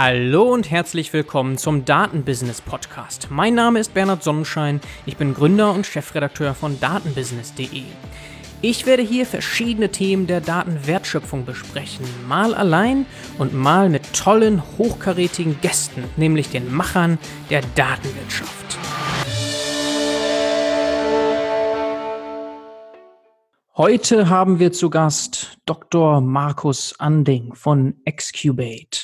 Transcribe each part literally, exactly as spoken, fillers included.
Hallo und herzlich willkommen zum Datenbusiness Podcast. Mein Name ist Bernhard Sonnenschein, ich bin Gründer und Chefredakteur von datenbusiness punkt de. Ich werde hier verschiedene Themen der Datenwertschöpfung besprechen, mal allein und mal mit tollen, hochkarätigen Gästen, nämlich den Machern der Datenwirtschaft. Heute haben wir zu Gast Doktor Markus Anding von Excubate.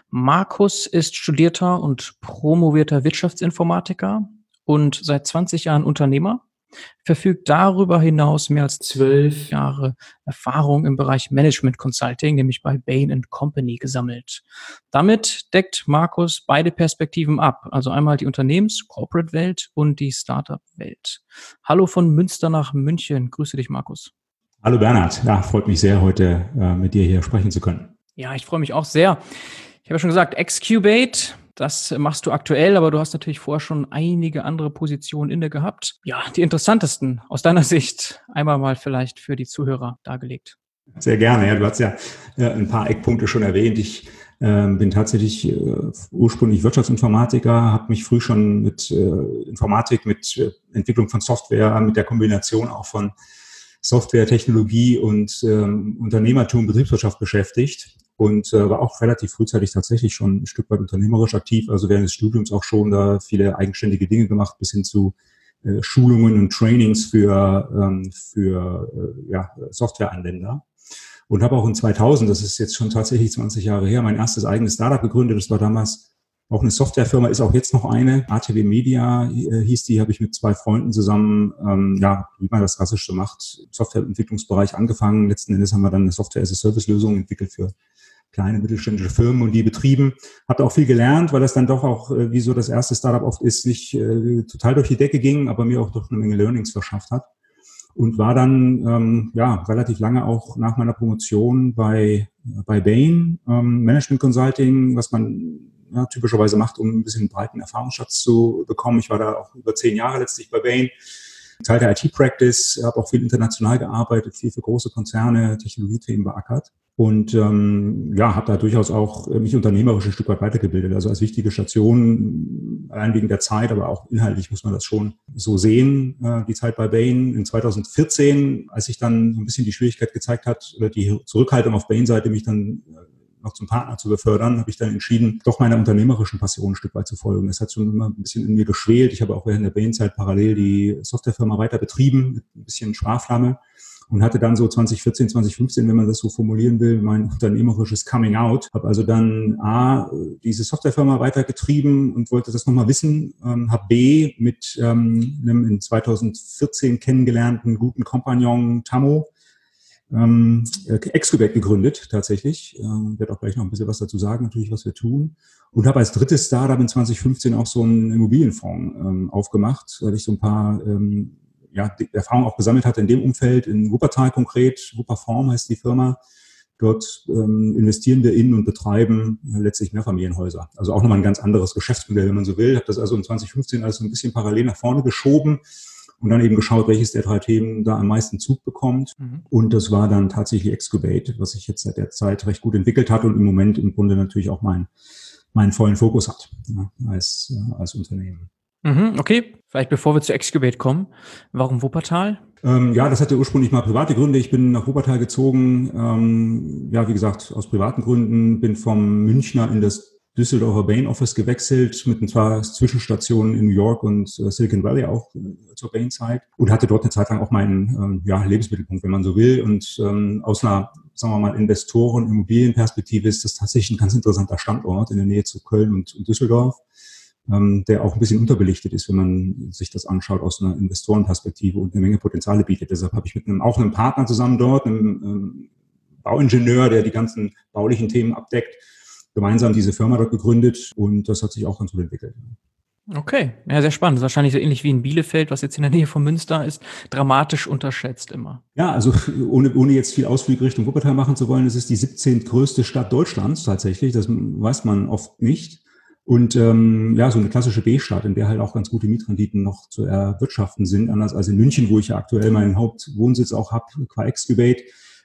Markus ist studierter und promovierter Wirtschaftsinformatiker und seit zwanzig Jahren Unternehmer, verfügt darüber hinaus mehr als zwölf Jahre Erfahrung im Bereich Management Consulting, nämlich bei Bain and Company gesammelt. Damit deckt Markus beide Perspektiven ab, also einmal die Unternehmens-Corporate-Welt und die Startup-Welt. Hallo von Münster nach München. Grüße dich, Markus. Hallo Bernhard, ja, freut mich sehr, heute äh, mit dir hier sprechen zu können. Ja, ich freue mich auch sehr. Ich habe ja schon gesagt, Excubate, das machst du aktuell, aber du hast natürlich vorher schon einige andere Positionen inne gehabt. Ja, die interessantesten aus deiner Sicht einmal mal vielleicht für die Zuhörer dargelegt. Sehr gerne, ja, du hast ja äh, ein paar Eckpunkte schon erwähnt. Ich äh, bin tatsächlich äh, ursprünglich Wirtschaftsinformatiker, habe mich früh schon mit äh, Informatik, mit äh, Entwicklung von Software, mit der Kombination auch von Software, Technologie und ähm, Unternehmertum, Betriebswirtschaft beschäftigt und äh, war auch relativ frühzeitig tatsächlich schon ein Stück weit unternehmerisch aktiv, also während des Studiums auch schon da viele eigenständige Dinge gemacht, bis hin zu äh, Schulungen und Trainings für, ähm, für äh, ja, Softwareanwender. Und habe auch in zweitausend, das ist jetzt schon tatsächlich zwanzig Jahre her, mein erstes eigenes Startup gegründet. Das war damals auch eine Softwarefirma, ist auch jetzt noch eine. A T W Media äh, hieß die, habe ich mit zwei Freunden zusammen, ähm, ja, wie man das klassisch so macht, im Softwareentwicklungsbereich angefangen. Letzten Endes haben wir dann eine Software-as-a-Service-Lösung entwickelt für kleine mittelständische Firmen und die betrieben. Habe auch viel gelernt, weil das dann doch auch, äh, wie so das erste Startup oft ist, nicht äh, total durch die Decke ging, aber mir auch doch eine Menge Learnings verschafft hat. Und war dann ähm, ja relativ lange auch nach meiner Promotion bei bei Bain, ähm, Management Consulting, was man ja, typischerweise macht, um ein bisschen einen breiten Erfahrungsschatz zu bekommen. Ich war da auch über zehn Jahre letztlich bei Bain, Teil der I T-Practice, habe auch viel international gearbeitet, viel für große Konzerne, Technologiethemen beackert und ähm, ja, habe da durchaus auch mich unternehmerisch ein Stück weit weitergebildet. Also als wichtige Station, allein wegen der Zeit, aber auch inhaltlich muss man das schon so sehen, äh, die Zeit bei Bain. In zweitausendvierzehn, als sich dann so ein bisschen die Schwierigkeit gezeigt hat, oder die Zurückhaltung auf Bain-Seite, mich dann noch zum Partner zu befördern, habe ich dann entschieden, doch meiner unternehmerischen Passion ein Stück weit zu folgen. Das hat schon immer ein bisschen in mir geschwelt. Ich habe auch während der Bain-Zeit parallel die Softwarefirma weiter betrieben, mit ein bisschen Sparflamme und hatte dann so zwanzig vierzehn, zwanzig fünfzehn, wenn man das so formulieren will, mein unternehmerisches Coming Out. Habe also dann A, diese Softwarefirma weitergetrieben und wollte das nochmal wissen, ähm, habe B, mit ähm, einem in zweitausendvierzehn kennengelernten guten Kompagnon Tammo, Ähm, Excubate gegründet, tatsächlich. Ähm, werde auch gleich noch ein bisschen was dazu sagen, natürlich, was wir tun. Und habe als drittes Startup in zwanzig fünfzehn auch so einen Immobilienfonds ähm, aufgemacht, weil ich so ein paar ähm, ja, Erfahrungen auch gesammelt hatte in dem Umfeld, in Wuppertal konkret. Wupperform heißt die Firma. Dort ähm, investieren wir in und betreiben äh, letztlich Mehrfamilienhäuser. Also auch nochmal ein ganz anderes Geschäftsmodell, wenn man so will. Habe das also in zwanzig fünfzehn alles so ein bisschen parallel nach vorne geschoben. Und dann eben geschaut, welches der drei Themen da am meisten Zug bekommt. Mhm. Und das war dann tatsächlich Excubate, was sich jetzt seit der Zeit recht gut entwickelt hat und im Moment im Grunde natürlich auch meinen meinen vollen Fokus hat, ja, als, äh, als Unternehmen. Mhm, okay, vielleicht bevor wir zu Excubate kommen, warum Wuppertal? Ähm, ja, das hatte ursprünglich mal private Gründe. Ich bin nach Wuppertal gezogen, ähm, ja, wie gesagt, aus privaten Gründen, bin vom Münchner in das Düsseldorfer Bain Office gewechselt, mit ein paar Zwischenstationen in New York und äh, Silicon Valley auch äh, zur Bain-Zeit und hatte dort eine Zeit lang auch meinen ähm, ja, Lebensmittelpunkt, wenn man so will. Und ähm, aus einer, sagen wir mal, Investoren-, Immobilienperspektive ist das tatsächlich ein ganz interessanter Standort in der Nähe zu Köln und, und Düsseldorf, ähm, der auch ein bisschen unterbelichtet ist, wenn man sich das anschaut aus einer Investorenperspektive und eine Menge Potenziale bietet. Deshalb habe ich mit einem auch einem Partner zusammen dort, einem ähm, Bauingenieur, der die ganzen baulichen Themen abdeckt, gemeinsam diese Firma dort gegründet und das hat sich auch ganz gut entwickelt. Okay, ja, sehr spannend. Das ist wahrscheinlich so ähnlich wie in Bielefeld, was jetzt in der Nähe von Münster ist, dramatisch unterschätzt immer. Ja, also ohne, ohne jetzt viel Ausflug Richtung Wuppertal machen zu wollen, es ist die siebzehntgrößte Stadt Deutschlands tatsächlich, das weiß man oft nicht. Und ähm, ja, so eine klassische B-Stadt, in der halt auch ganz gute Mietrenditen noch zu erwirtschaften sind, anders als in München, wo ich ja aktuell meinen Hauptwohnsitz auch habe, qua Excubate.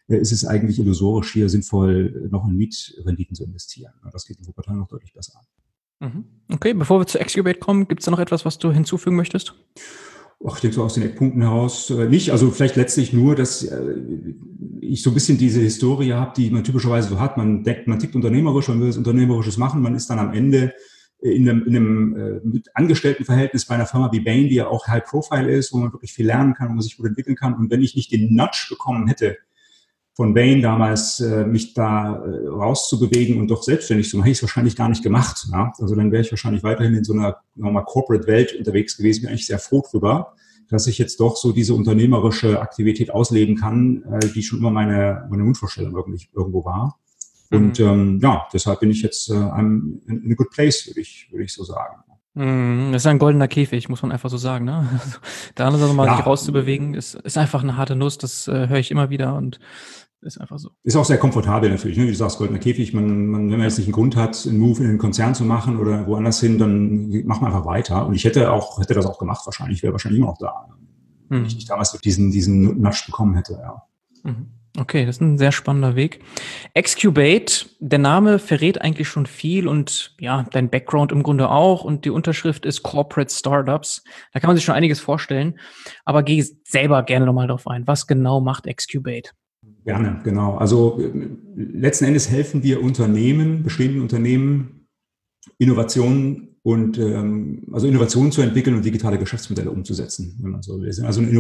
äh, ist es eigentlich illusorisch, hier sinnvoll noch in Mietrenditen zu investieren. Das geht in Wuppertal noch deutlich besser. Okay, bevor wir zu Excubate kommen, gibt es da noch etwas, was du hinzufügen möchtest? Ach, ich denke so aus den Eckpunkten heraus äh, nicht. Also vielleicht letztlich nur, dass äh, ich so ein bisschen diese Historie habe, die man typischerweise so hat. Man denkt, man tickt unternehmerisch, man will was Unternehmerisches machen. Man ist dann am Ende in einem, in einem äh, Angestelltenverhältnis bei einer Firma wie Bain, die ja auch High Profile ist, wo man wirklich viel lernen kann, wo man sich gut entwickeln kann. Und wenn ich nicht den Nudge bekommen hätte, von Bain damals, äh, mich da äh, rauszubewegen und doch selbstständig zu machen, hätte ich es wahrscheinlich gar nicht gemacht. Ja? Also dann wäre ich wahrscheinlich weiterhin in so einer nochmal Corporate-Welt unterwegs gewesen. Bin eigentlich sehr froh drüber, dass ich jetzt doch so diese unternehmerische Aktivität ausleben kann, äh, die schon immer meine, meine Wunschvorstellung wirklich irgendwo war. Und mhm. ähm, ja, deshalb bin ich jetzt äh, in, in a good place, würde ich, würde ich so sagen. Das ist ein goldener Käfig, muss man einfach so sagen. Ne? Der andere Seite mal ja. sich rauszubewegen, ist, ist einfach eine harte Nuss, das äh, höre ich immer wieder und ist einfach so. Ist auch sehr komfortabel natürlich, ne? Wie du sagst, goldener Käfig. Man, man, wenn man jetzt nicht einen Grund hat, einen Move in den Konzern zu machen oder woanders hin, dann macht man einfach weiter. Und ich hätte auch, hätte das auch gemacht wahrscheinlich, wäre wahrscheinlich immer noch da, wenn mhm. ich nicht damals diesen, diesen Nudge bekommen hätte, ja. Mhm. Okay, das ist ein sehr spannender Weg. Excubate, der Name verrät eigentlich schon viel und ja, dein Background im Grunde auch und die Unterschrift ist Corporate Startups. Da kann man sich schon einiges vorstellen, aber geh selber gerne nochmal drauf ein. Was genau macht Excubate? Gerne, genau. Also letzten Endes helfen wir Unternehmen, bestehenden Unternehmen, Innovationen und ähm, also Innovationen zu entwickeln und digitale Geschäftsmodelle umzusetzen, wenn man so will. Wir sind also eine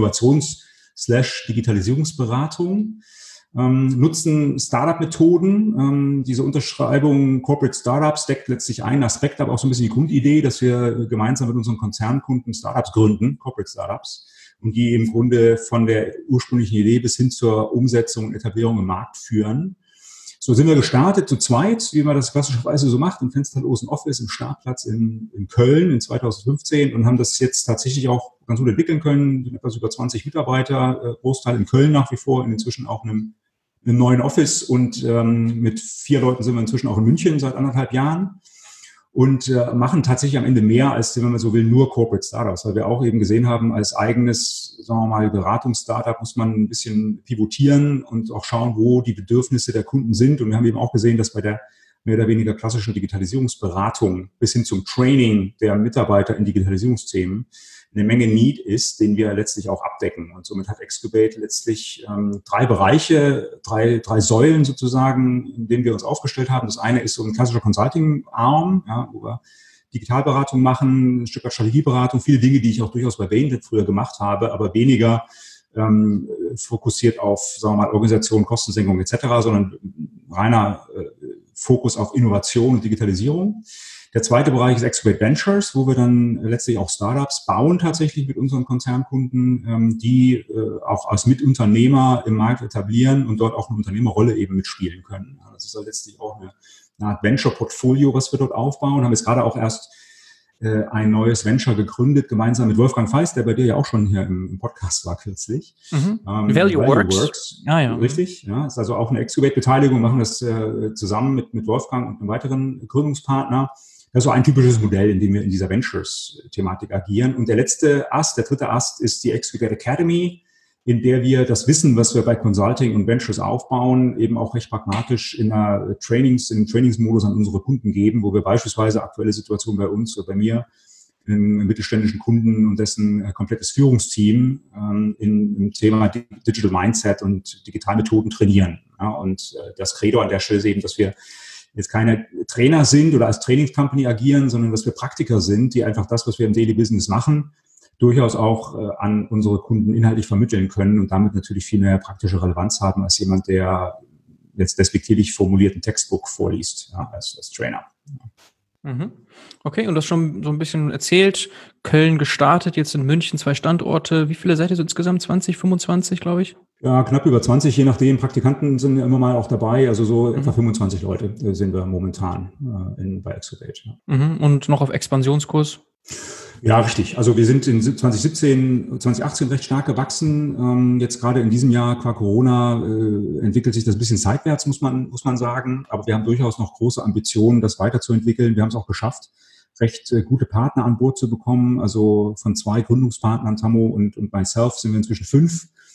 Innovations-Digitalisierungsberatung. Ähm, nutzen Startup-Methoden. Ähm, diese Unterschreibung Corporate Startups deckt letztlich einen Aspekt, aber auch so ein bisschen die Grundidee, dass wir gemeinsam mit unseren Konzernkunden Startups gründen, Corporate Startups, und die im Grunde von der ursprünglichen Idee bis hin zur Umsetzung und Etablierung im Markt führen. So sind wir gestartet zu zweit, wie man das klassischerweise so macht, im fensterlosen Office, im Startplatz in, in Köln in zweitausendfünfzehn und haben das jetzt tatsächlich auch ganz gut entwickeln können. Sind etwas über zwanzig Mitarbeiter, Großteil in Köln nach wie vor, in inzwischen auch einem, einem neuen Office und ähm, mit vier Leuten sind wir inzwischen auch in München seit anderthalb Jahren. Und äh, machen tatsächlich am Ende mehr als, wenn man so will, nur Corporate Startups, weil wir auch eben gesehen haben, als eigenes, sagen wir mal, Beratungsstartup muss man ein bisschen pivotieren und auch schauen, wo die Bedürfnisse der Kunden sind. Und wir haben eben auch gesehen, dass bei der mehr oder weniger klassischen Digitalisierungsberatung bis hin zum Training der Mitarbeiter in Digitalisierungsthemen eine Menge Need ist, den wir letztlich auch abdecken. Und somit hat Excubate letztlich ähm, drei Bereiche, drei, drei Säulen sozusagen, in denen wir uns aufgestellt haben. Das eine ist so ein klassischer Consulting-Arm, ja, wo wir Digitalberatung machen, ein Stück weit Strategieberatung, viele Dinge, die ich auch durchaus bei Bain früher gemacht habe, aber weniger ähm, fokussiert auf, sagen wir mal, Organisation, Kostensenkung et cetera, sondern reiner äh, Fokus auf Innovation und Digitalisierung. Der zweite Bereich ist Excubate Ventures, wo wir dann letztlich auch Startups bauen tatsächlich mit unseren Konzernkunden, ähm, die äh, auch als Mitunternehmer im Markt etablieren und dort auch eine Unternehmerrolle eben mitspielen können. Das ist ja letztlich auch eine, eine Art Venture-Portfolio, was wir dort aufbauen. Haben jetzt gerade auch erst äh, ein neues Venture gegründet, gemeinsam mit Wolfgang Feist, der bei dir ja auch schon hier im, im Podcast war kürzlich. Mhm. Ähm, Value, Value Works. Works. Ja, ja. Richtig, ja. Ist also auch eine Excubate-Beteiligung, machen das äh, zusammen mit, mit Wolfgang und einem weiteren Gründungspartner. Das ist so ein typisches Modell, in dem wir in dieser Ventures-Thematik agieren. Und der letzte Ast, der dritte Ast, ist die Excubate Academy, in der wir das Wissen, was wir bei Consulting und Ventures aufbauen, eben auch recht pragmatisch in einer Trainings, in einem Trainingsmodus an unsere Kunden geben, wo wir beispielsweise aktuelle Situationen bei uns oder bei mir, einem mittelständischen Kunden und dessen komplettes Führungsteam ähm, in, im Thema Digital Mindset und Digitalmethoden trainieren. Ja, und äh, das Credo an der Stelle ist eben, dass wir jetzt keine Trainer sind oder als Trainingscompany agieren, sondern dass wir Praktiker sind, die einfach das, was wir im Daily Business machen, durchaus auch äh, an unsere Kunden inhaltlich vermitteln können und damit natürlich viel mehr praktische Relevanz haben als jemand, der jetzt despektierlich formulierten Textbook vorliest, ja, als, als Trainer. Mhm. Okay, und du hast schon so ein bisschen erzählt, Köln gestartet, jetzt in München zwei Standorte. Wie viele seid ihr so insgesamt? zwanzig, fünfundzwanzig, glaube ich? Ja, knapp über zwanzig, je nachdem. Praktikanten sind ja immer mal auch dabei. Also so mhm. etwa fünfundzwanzig Leute sind wir momentan äh, in, bei Excubate. Ja. Mhm. Und noch auf Expansionskurs? Ja, richtig. Also wir sind in zwanzig siebzehn, zwanzig achtzehn recht stark gewachsen. Ähm, jetzt gerade in diesem Jahr, qua Corona, äh, entwickelt sich das ein bisschen seitwärts, muss man, muss man sagen. Aber wir haben durchaus noch große Ambitionen, das weiterzuentwickeln. Wir haben es auch geschafft, recht äh, gute Partner an Bord zu bekommen. Also von zwei Gründungspartnern, Tammo und, und myself, sind wir inzwischen fünf.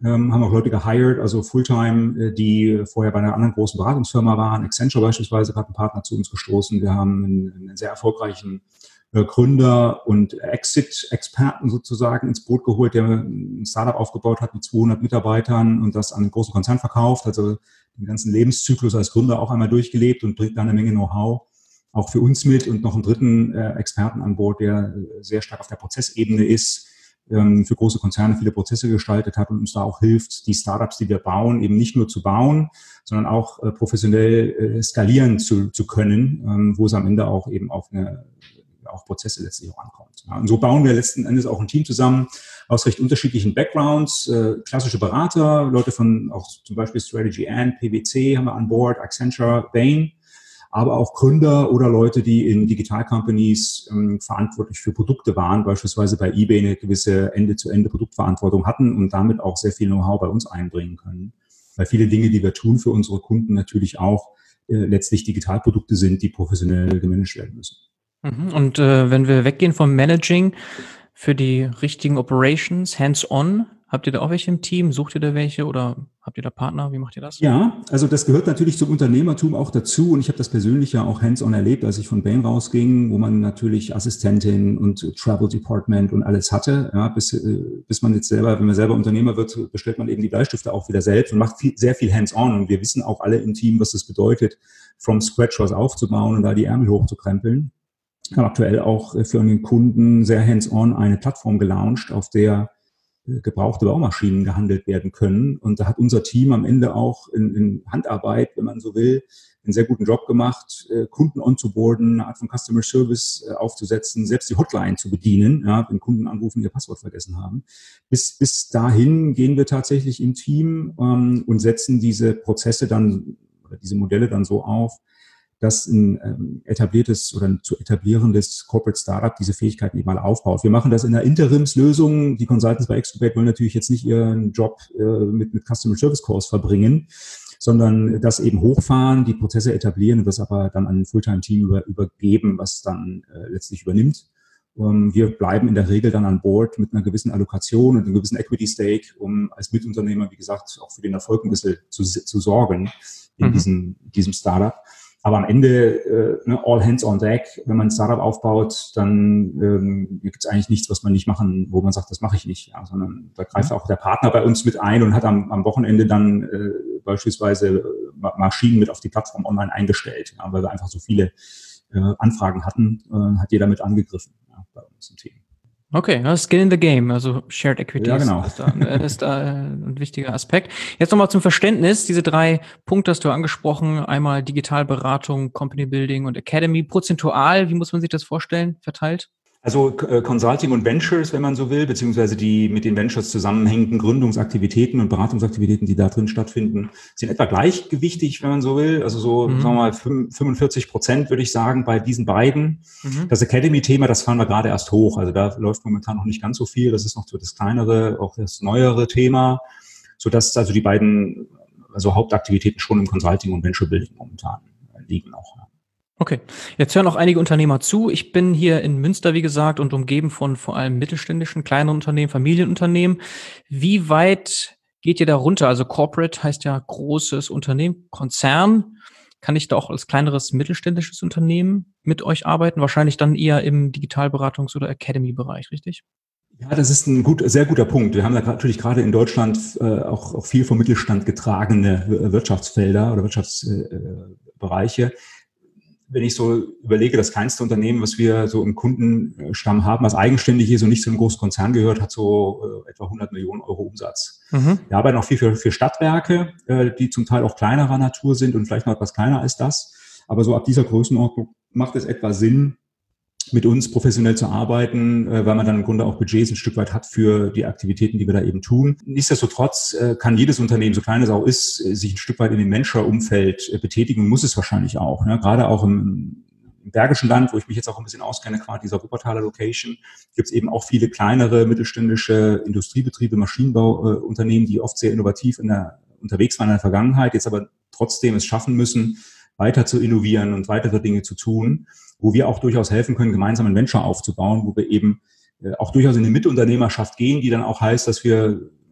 ähm, haben auch Leute gehired, also Fulltime, äh, die vorher bei einer anderen großen Beratungsfirma waren. Accenture beispielsweise hat einen Partner zu uns gestoßen. Wir haben einen, einen sehr erfolgreichen äh, Gründer und Exit-Experten sozusagen ins Boot geholt, der ein Startup aufgebaut hat mit zweihundert Mitarbeitern und das an einen großen Konzern verkauft, also den ganzen Lebenszyklus als Gründer auch einmal durchgelebt und bringt da eine Menge Know-how auch für uns mit und noch einen dritten äh, Experten an Bord, der äh, sehr stark auf der Prozessebene ist, ähm, für große Konzerne viele Prozesse gestaltet hat und uns da auch hilft, die Startups, die wir bauen, eben nicht nur zu bauen, sondern auch äh, professionell äh, skalieren zu, zu können, ähm, wo es am Ende auch eben auf eine auf Prozesse letztlich auch ankommt. Ja, und so bauen wir letzten Endes auch ein Team zusammen aus recht unterschiedlichen Backgrounds, äh, klassische Berater, Leute von auch zum Beispiel Strategy and P W C haben wir an Bord, Accenture, Bain, aber auch Gründer oder Leute, die in Digital-Companies ähm, verantwortlich für Produkte waren, beispielsweise bei eBay eine gewisse Ende-zu-Ende-Produktverantwortung hatten und damit auch sehr viel Know-how bei uns einbringen können. Weil viele Dinge, die wir tun für unsere Kunden, natürlich auch äh, letztlich Digitalprodukte sind, die professionell gemanagt werden müssen. Und äh, wenn wir weggehen vom Managing für die richtigen Operations, hands-on, habt ihr da auch welche im Team? Sucht ihr da welche oder habt ihr da Partner? Wie macht ihr das? Ja, also das gehört natürlich zum Unternehmertum auch dazu und ich habe das persönlich ja auch hands-on erlebt, als ich von Bain rausging, wo man natürlich Assistentin und Travel Department und alles hatte, ja, bis, äh, bis man jetzt selber, wenn man selber Unternehmer wird, bestellt man eben die Bleistifte auch wieder selbst und macht viel, sehr viel hands-on und wir wissen auch alle im Team, was das bedeutet, from scratch was aufzubauen und da die Ärmel hochzukrempeln. Ich habe aktuell auch für einen Kunden sehr hands-on eine Plattform gelauncht, auf der gebrauchte Baumaschinen gehandelt werden können. Und da hat unser Team am Ende auch in, in Handarbeit, wenn man so will, einen sehr guten Job gemacht, Kunden onzuboarden, eine Art von Customer Service aufzusetzen, selbst die Hotline zu bedienen, ja, wenn Kunden anrufen, ihr Passwort vergessen haben. Bis, bis dahin gehen wir tatsächlich im Team ähm, und setzen diese Prozesse dann, oder diese Modelle dann so auf, dass ein ähm, etabliertes oder ein zu etablierendes Corporate Startup diese Fähigkeiten eben mal aufbaut. Wir machen das in einer Interimslösung. Die Consultants bei Excubate wollen natürlich jetzt nicht ihren Job äh, mit, mit Customer Service Calls verbringen, sondern das eben hochfahren, die Prozesse etablieren und das aber dann an ein Fulltime-Team über, übergeben, was dann äh, letztlich übernimmt. Um, wir bleiben in der Regel dann an Bord mit einer gewissen Allokation und einem gewissen Equity-Stake, um als Mitunternehmer, wie gesagt, auch für den Erfolg ein bisschen zu, zu sorgen in mhm. diesem, diesem Startup. Aber am Ende, äh, ne, all hands on deck, wenn man ein Startup aufbaut, dann ähm, gibt es eigentlich nichts, was man nicht machen, wo man sagt, das mache ich nicht. Ja, sondern da greift auch der Partner bei uns mit ein und hat am, am Wochenende dann äh, beispielsweise Maschinen mit auf die Plattform online eingestellt, ja, weil wir einfach so viele äh, Anfragen hatten, äh, hat jeder mit angegriffen, ja, bei uns im Team. Okay, ja, Skin in the Game, also Shared Equity ja, genau. ist, da, ist da ein wichtiger Aspekt. Jetzt nochmal zum Verständnis, diese drei Punkte hast du angesprochen, einmal Digitalberatung, Company Building und Academy. Prozentual, wie muss man sich das vorstellen, verteilt? Also äh, Consulting und Ventures, wenn man so will, beziehungsweise die mit den Ventures zusammenhängenden Gründungsaktivitäten und Beratungsaktivitäten, die da drin stattfinden, sind etwa gleichgewichtig, wenn man so will. Also so, mhm. sagen wir mal, fünfundvierzig Prozent würde ich sagen bei diesen beiden. Mhm. Das Academy-Thema, das fahren wir gerade erst hoch. Also da läuft momentan noch nicht ganz so viel. Das ist noch so das kleinere, auch das neuere Thema, sodass also die beiden also Hauptaktivitäten schon im Consulting und Venture Building momentan liegen auch. Okay, jetzt hören auch einige Unternehmer zu. Ich bin hier in Münster, wie gesagt, und umgeben von vor allem mittelständischen, kleineren Unternehmen, Familienunternehmen. Wie weit geht ihr da runter? Also Corporate heißt ja großes Unternehmen, Konzern. Kann ich da auch als kleineres mittelständisches Unternehmen mit euch arbeiten? Wahrscheinlich dann eher im Digitalberatungs- oder Academy-Bereich, richtig? Ja, das ist ein gut, sehr guter Punkt. Wir haben da natürlich gerade in Deutschland äh, auch, auch viel vom Mittelstand getragene Wirtschaftsfelder oder Wirtschaftsbereiche. Äh, Wenn ich so überlege, das kleinste Unternehmen, was wir so im Kundenstamm haben, was eigenständig ist und nicht zu einem großen Konzern gehört, hat so äh, etwa hundert Millionen Euro Umsatz. Mhm. Wir arbeiten auch viel für, für Stadtwerke, äh, die zum Teil auch kleinerer Natur sind und vielleicht noch etwas kleiner als das. Aber so ab dieser Größenordnung macht es etwa Sinn, mit uns professionell zu arbeiten, äh, weil man dann im Grunde auch Budgets ein Stück weit hat für die Aktivitäten, die wir da eben tun. Nichtsdestotrotz äh, kann jedes Unternehmen, so klein es auch ist, sich ein Stück weit in dem Venture-Umfeld äh, betätigen, muss es wahrscheinlich auch. Ne? Gerade auch im, im Bergischen Land, wo ich mich jetzt auch ein bisschen auskenne, gerade dieser Wuppertaler Location, gibt es eben auch viele kleinere mittelständische Industriebetriebe, Maschinenbauunternehmen, äh, die oft sehr innovativ in der, unterwegs waren in der Vergangenheit, jetzt aber trotzdem es schaffen müssen, weiter zu innovieren und weitere Dinge zu tun, wo wir auch durchaus helfen können, gemeinsam ein Venture aufzubauen, wo wir eben äh, auch durchaus in eine Mitunternehmerschaft gehen, die dann auch heißt, dass wir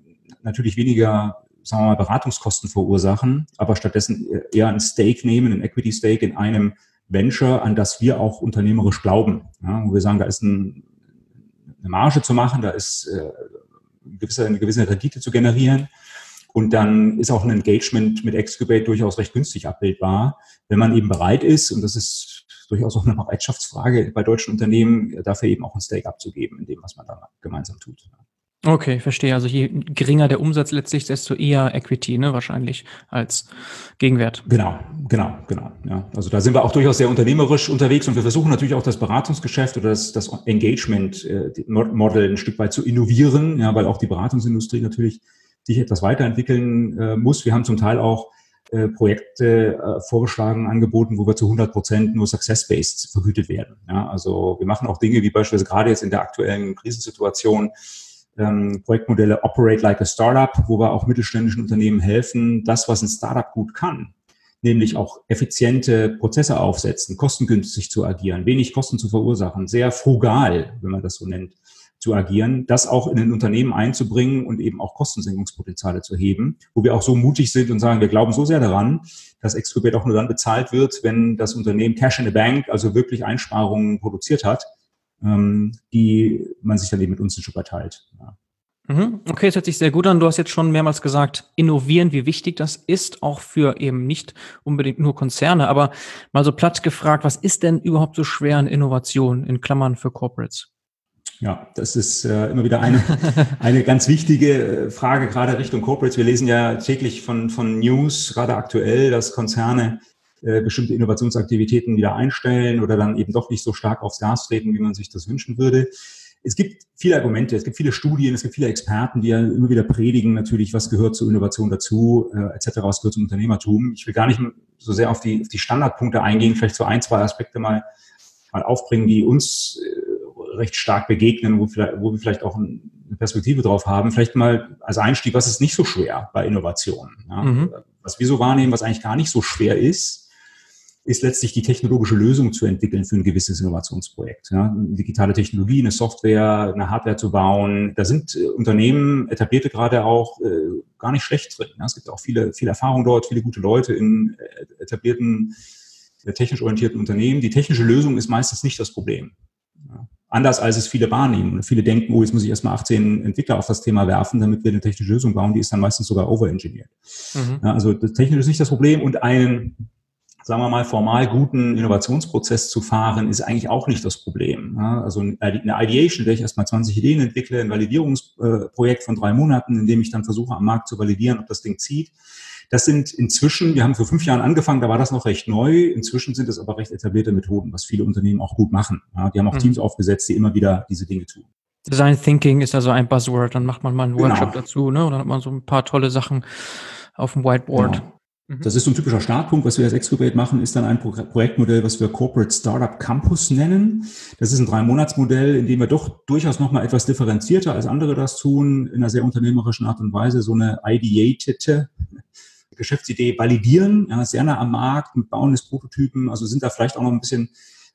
natürlich weniger, sagen wir mal, Beratungskosten verursachen, aber stattdessen eher ein Stake nehmen, ein Equity Stake in einem Venture, an das wir auch unternehmerisch glauben. Ja, wo wir sagen, da ist ein, eine Marge zu machen, da ist äh, eine, gewisse, eine gewisse Rendite zu generieren. Und dann ist auch ein Engagement mit Excubate durchaus recht günstig abbildbar, wenn man eben bereit ist, und das ist durchaus auch eine Bereitschaftsfrage bei deutschen Unternehmen, dafür eben auch ein Stake abzugeben in dem, was man da gemeinsam tut. Okay, verstehe. Also je geringer der Umsatz letztlich, desto eher Equity, ne, wahrscheinlich als Gegenwert. Genau, genau, genau. Ja. Also da sind wir auch durchaus sehr unternehmerisch unterwegs und wir versuchen natürlich auch das Beratungsgeschäft oder das, das Engagement-Model ein Stück weit zu innovieren, ja, weil auch die Beratungsindustrie natürlich sich etwas weiterentwickeln äh, muss. Wir haben zum Teil auch äh, Projekte äh, vorgeschlagen, angeboten, wo wir zu hundert Prozent nur success-based vergütet werden. Ja, also wir machen auch Dinge wie beispielsweise gerade jetzt in der aktuellen Krisensituation ähm, Projektmodelle Operate like a Startup, wo wir auch mittelständischen Unternehmen helfen, das, was ein Startup gut kann, nämlich auch effiziente Prozesse aufsetzen, kostengünstig zu agieren, wenig Kosten zu verursachen, sehr frugal, wenn man das so nennt, zu agieren, das auch in ein Unternehmen einzubringen und eben auch Kostensenkungspotenziale zu heben, wo wir auch so mutig sind und sagen, wir glauben so sehr daran, dass Excubate auch nur dann bezahlt wird, wenn das Unternehmen Cash in the Bank, also wirklich Einsparungen produziert hat, ähm, die man sich dann eben mit uns ein Stück weit teilt. Ja. Okay, das hört sich sehr gut an. Du hast jetzt schon mehrmals gesagt, innovieren, wie wichtig das ist, auch für eben nicht unbedingt nur Konzerne. Aber mal so platt gefragt, was ist denn überhaupt so schwer an Innovation, in Klammern für Corporates? Ja, das ist äh, immer wieder eine, eine ganz wichtige Frage, gerade Richtung Corporates. Wir lesen ja täglich von, von News, gerade aktuell, dass Konzerne äh, bestimmte Innovationsaktivitäten wieder einstellen oder dann eben doch nicht so stark aufs Gas treten, wie man sich das wünschen würde. Es gibt viele Argumente, es gibt viele Studien, es gibt viele Experten, die ja immer wieder predigen, natürlich, was gehört zur Innovation dazu, äh, et cetera, was gehört zum Unternehmertum. Ich will gar nicht so sehr auf die, auf die Standardpunkte eingehen, vielleicht so ein, zwei Aspekte mal, mal aufbringen, die uns äh, recht stark begegnen, wo, vielleicht, wo wir vielleicht auch eine Perspektive drauf haben. Vielleicht mal als Einstieg, was ist nicht so schwer bei Innovationen? Ja? Mhm. Was wir so wahrnehmen, was eigentlich gar nicht so schwer ist, ist letztlich die technologische Lösung zu entwickeln für ein gewisses Innovationsprojekt. Ja? Eine digitale Technologie, eine Software, eine Hardware zu bauen. Da sind äh, Unternehmen, etablierte gerade auch, äh, gar nicht schlecht drin. Ja? Es gibt auch viele, viele Erfahrung dort, viele gute Leute in äh, etablierten, äh, technisch orientierten Unternehmen. Die technische Lösung ist meistens nicht das Problem. Ja? Anders als es viele wahrnehmen. Und viele denken, oh, jetzt muss ich erstmal achtzehn Entwickler auf das Thema werfen, damit wir eine technische Lösung bauen. Die ist dann meistens sogar overengineert. Mhm. Ja, also das technisch ist nicht das Problem. Und einen, sagen wir mal, formal guten Innovationsprozess zu fahren, ist eigentlich auch nicht das Problem. Ja, also eine Ideation, in der ich erstmal zwanzig Ideen entwickle, ein Validierungsprojekt von drei Monaten, in dem ich dann versuche, am Markt zu validieren, ob das Ding zieht. Das sind inzwischen, wir haben vor fünf Jahren angefangen, da war das noch recht neu. Inzwischen sind es aber recht etablierte Methoden, was viele Unternehmen auch gut machen. Ja, die haben auch mhm. Teams aufgesetzt, die immer wieder diese Dinge tun. Design Thinking ist also ein Buzzword. Dann macht man mal einen Workshop genau. dazu, ne? Und dann hat man so ein paar tolle Sachen auf dem Whiteboard. Genau. Mhm. Das ist so ein typischer Startpunkt. Was wir als Excubate machen, ist dann ein Pro- Projektmodell, was wir Corporate Startup Campus nennen. Das ist ein Drei-Monats-Modell, in dem wir doch durchaus nochmal etwas differenzierter als andere das tun, in einer sehr unternehmerischen Art und Weise, so eine ideated Geschäftsidee validieren, ja, sehr nah am Markt, mit Bauen des Prototypen, also sind da vielleicht auch noch ein bisschen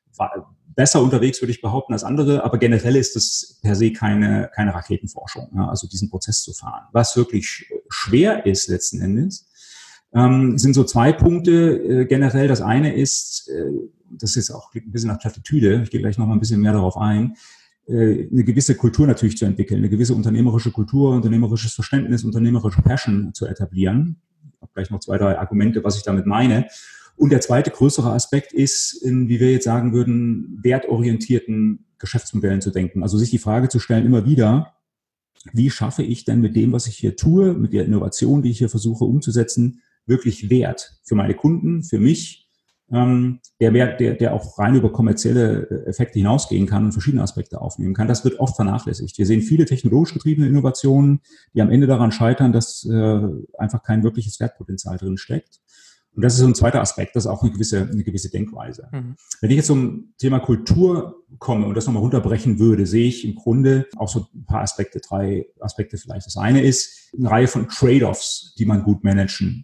besser unterwegs, würde ich behaupten, als andere, aber generell ist das per se keine, keine Raketenforschung, ja, also diesen Prozess zu fahren. Was wirklich schwer ist letzten Endes, ähm, sind so zwei Punkte äh, generell. Das eine ist, äh, das ist auch ein bisschen nach Plattitüde, ich gehe gleich noch mal ein bisschen mehr darauf ein, äh, eine gewisse Kultur natürlich zu entwickeln, eine gewisse unternehmerische Kultur, unternehmerisches Verständnis, unternehmerische Passion zu etablieren. Ich habe gleich noch zwei, drei Argumente, was ich damit meine. Und der zweite größere Aspekt ist, in, wie wir jetzt sagen würden, wertorientierten Geschäftsmodellen zu denken. Also sich die Frage zu stellen, immer wieder, wie schaffe ich denn mit dem, was ich hier tue, mit der Innovation, die ich hier versuche umzusetzen, wirklich Wert für meine Kunden, für mich, ähm, der Wert, der, der auch rein über kommerzielle Effekte hinausgehen kann und verschiedene Aspekte aufnehmen kann. Das wird oft vernachlässigt. Wir sehen viele technologisch getriebene Innovationen, die am Ende daran scheitern, dass äh, einfach kein wirkliches Wertpotenzial drin steckt. Und das ist so ein zweiter Aspekt, das ist auch eine gewisse, eine gewisse Denkweise. Mhm. Wenn ich jetzt zum Thema Kultur komme und das nochmal runterbrechen würde, sehe ich im Grunde auch so ein paar Aspekte, drei Aspekte vielleicht. Das eine ist eine Reihe von Trade-offs, die man gut managen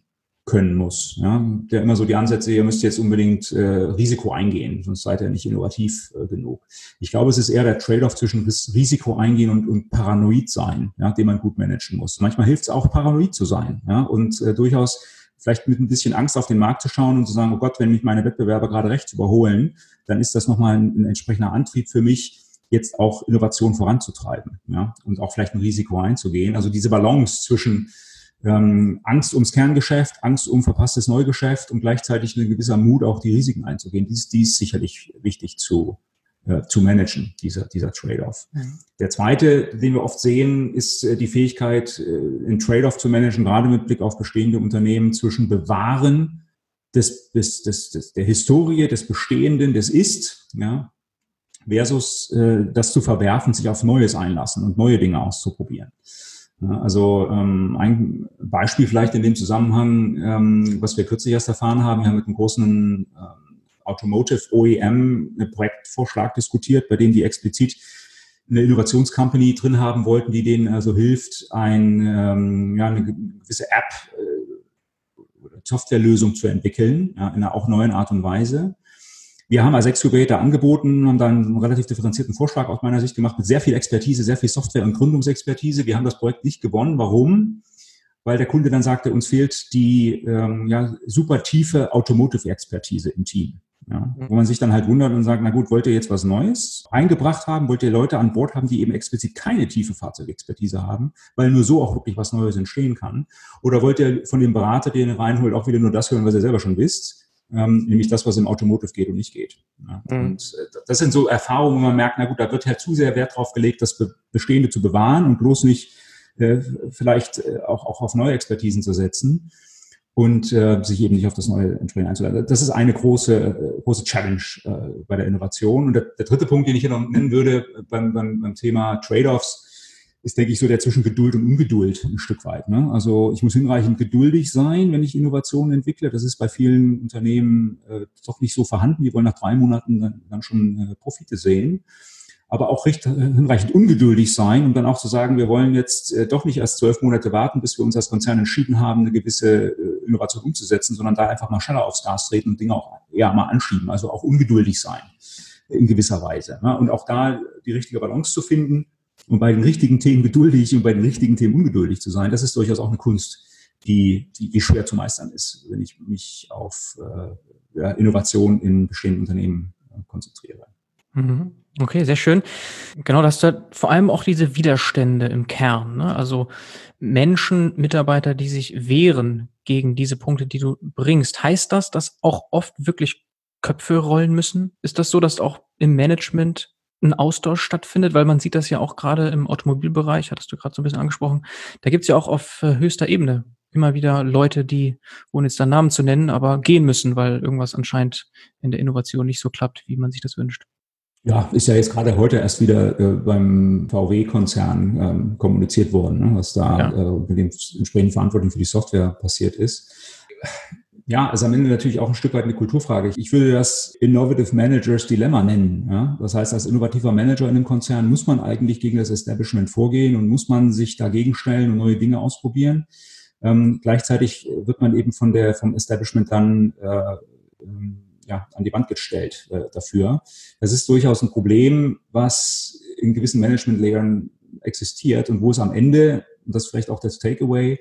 können muss. Ja, der immer so die Ansätze, ihr müsst jetzt unbedingt äh, Risiko eingehen, sonst seid ihr nicht innovativ äh, genug. Ich glaube, es ist eher der Trade-off zwischen Ris- Risiko eingehen und, und paranoid sein, ja, den man gut managen muss. Manchmal hilft es auch, paranoid zu sein, ja, und äh, durchaus vielleicht mit ein bisschen Angst auf den Markt zu schauen und zu sagen, oh Gott, wenn mich meine Wettbewerber gerade rechts überholen, dann ist das nochmal ein, ein entsprechender Antrieb für mich, jetzt auch Innovation voranzutreiben, ja, und auch vielleicht ein Risiko einzugehen. Also diese Balance zwischen Ähm, Angst ums Kerngeschäft, Angst um verpasstes Neugeschäft und gleichzeitig ein gewisser Mut, auch die Risiken einzugehen. Dies, dies ist sicherlich wichtig zu, äh, zu managen, dieser, dieser Trade-off. Mhm. Der zweite, den wir oft sehen, ist äh, die Fähigkeit, äh, einen Trade-off zu managen, gerade mit Blick auf bestehende Unternehmen, zwischen Bewahren des, des, des, des, der Historie, des Bestehenden, des Ist, ja, versus äh, das zu verwerfen, sich auf Neues einlassen und neue Dinge auszuprobieren. Also ähm, ein Beispiel vielleicht in dem Zusammenhang, ähm, was wir kürzlich erst erfahren haben, wir haben mit einem großen ähm, Automotive O E M einen Projektvorschlag diskutiert, bei dem die explizit eine Innovationscompany drin haben wollten, die denen also hilft, ein, ähm, ja, eine gewisse App äh, oder Softwarelösung zu entwickeln, ja, in einer auch neuen Art und Weise. Wir haben als Excubator angeboten, haben dann einen relativ differenzierten Vorschlag aus meiner Sicht gemacht mit sehr viel Expertise, sehr viel Software- und Gründungsexpertise. Wir haben das Projekt nicht gewonnen. Warum? Weil der Kunde dann sagte, uns fehlt die ähm, ja, super tiefe Automotive-Expertise im Team. Ja, wo man sich dann halt wundert und sagt, na gut, wollt ihr jetzt was Neues eingebracht haben? Wollt ihr Leute an Bord haben, die eben explizit keine tiefe Fahrzeugexpertise haben, weil nur so auch wirklich was Neues entstehen kann? Oder wollt ihr von dem Berater, den ihr reinholt, auch wieder nur das hören, was ihr selber schon wisst? Ähm, nämlich das, was im Automotive geht und nicht geht. Ja, mhm. Und äh, das sind so Erfahrungen, wo man merkt, na gut, da wird halt zu sehr Wert drauf gelegt, das Be- Bestehende zu bewahren und bloß nicht äh, vielleicht äh, auch, auch auf neue Expertisen zu setzen und äh, sich eben nicht auf das Neue entsprechend einzuladen. Das ist eine große, äh, große Challenge äh, bei der Innovation. Und der, der dritte Punkt, den ich hier noch nennen würde beim, beim, beim Thema Trade-offs, ist, denke ich, so der zwischen Geduld und Ungeduld ein Stück weit. Ne? Also ich muss hinreichend geduldig sein, wenn ich Innovationen entwickle. Das ist bei vielen Unternehmen äh, doch nicht so vorhanden. Die wollen nach drei Monaten dann, dann schon äh, Profite sehen. Aber auch recht, äh, hinreichend ungeduldig sein, um dann auch zu sagen, wir wollen jetzt äh, doch nicht erst zwölf Monate warten, bis wir uns als Konzern entschieden haben, eine gewisse äh, Innovation umzusetzen, sondern da einfach mal schneller aufs Gas treten und Dinge auch eher mal anschieben. Also auch ungeduldig sein in gewisser Weise. Ne? Und auch da die richtige Balance zu finden. Und bei den richtigen Themen geduldig und bei den richtigen Themen ungeduldig zu sein, das ist durchaus auch eine Kunst, die, die, die schwer zu meistern ist, wenn ich mich auf äh, ja, Innovation in bestehenden Unternehmen äh, konzentriere. Okay, sehr schön. Genau, das ist vor allem auch diese Widerstände im Kern, ne? Also Menschen, Mitarbeiter, die sich wehren gegen diese Punkte, die du bringst. Heißt das, dass auch oft wirklich Köpfe rollen müssen? Ist das so, dass auch im Management ein Austausch stattfindet, weil man sieht das ja auch gerade im Automobilbereich, hattest du gerade so ein bisschen angesprochen, da gibt's ja auch auf äh, höchster Ebene immer wieder Leute, die, ohne jetzt da Namen zu nennen, aber gehen müssen, weil irgendwas anscheinend in der Innovation nicht so klappt, wie man sich das wünscht. Ja, ist ja jetzt gerade heute erst wieder äh, beim V W-Konzern ähm, kommuniziert worden, ne, was da ja. äh, mit dem entsprechenden Verantwortlichen für die Software passiert ist. Ja, also am Ende natürlich auch ein Stück weit eine Kulturfrage. Ich würde das Innovative Managers Dilemma nennen. Ja? Das heißt, als innovativer Manager in einem Konzern muss man eigentlich gegen das Establishment vorgehen und muss man sich dagegen stellen und neue Dinge ausprobieren. Ähm, gleichzeitig wird man eben von der vom Establishment dann äh, ja, an die Wand gestellt äh, dafür. Das ist durchaus ein Problem, was in gewissen Management-Layern existiert und wo es am Ende, und das ist vielleicht auch das Takeaway,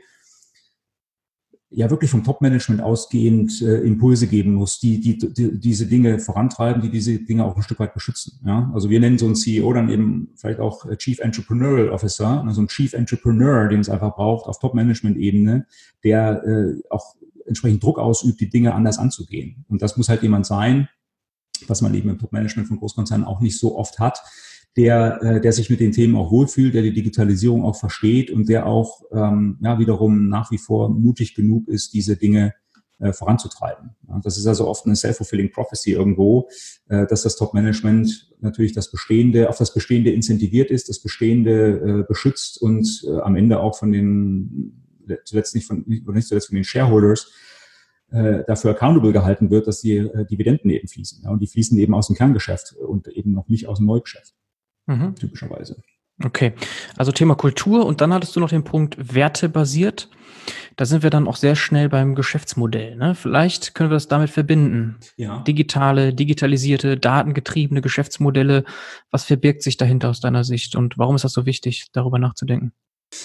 ja wirklich vom Top-Management ausgehend äh, Impulse geben muss, die, die, die diese Dinge vorantreiben, die diese Dinge auch ein Stück weit beschützen. Ja? Also wir nennen so einen C E O dann eben vielleicht auch Chief Entrepreneurial Officer, also ein Chief Entrepreneur, den es einfach braucht auf Top-Management-Ebene, der äh, auch entsprechend Druck ausübt, die Dinge anders anzugehen. Und das muss halt jemand sein, was man eben im Top-Management von Großkonzernen auch nicht so oft hat, der, äh, der sich mit den Themen auch wohlfühlt, der die Digitalisierung auch versteht und der auch ähm, ja wiederum nach wie vor mutig genug ist, diese Dinge äh, voranzutreiben. Ja, das ist also oft eine self-fulfilling prophecy irgendwo, äh, dass das Top-Management natürlich das Bestehende, auf das Bestehende incentiviert ist, das Bestehende äh, beschützt und äh, am Ende auch von den, zuletzt nicht von, nicht, nicht zuletzt von den Shareholders äh, dafür accountable gehalten wird, dass die äh, Dividenden eben fließen. Ja, und die fließen eben aus dem Kerngeschäft und eben noch nicht aus dem Neugeschäft. Mhm. Typischerweise. Okay, also Thema Kultur und dann hattest du noch den Punkt wertebasiert. Da sind wir dann auch sehr schnell beim Geschäftsmodell, ne? Vielleicht können wir das damit verbinden. Ja. Digitale, digitalisierte, datengetriebene Geschäftsmodelle. Was verbirgt sich dahinter aus deiner Sicht und warum ist das so wichtig, darüber nachzudenken?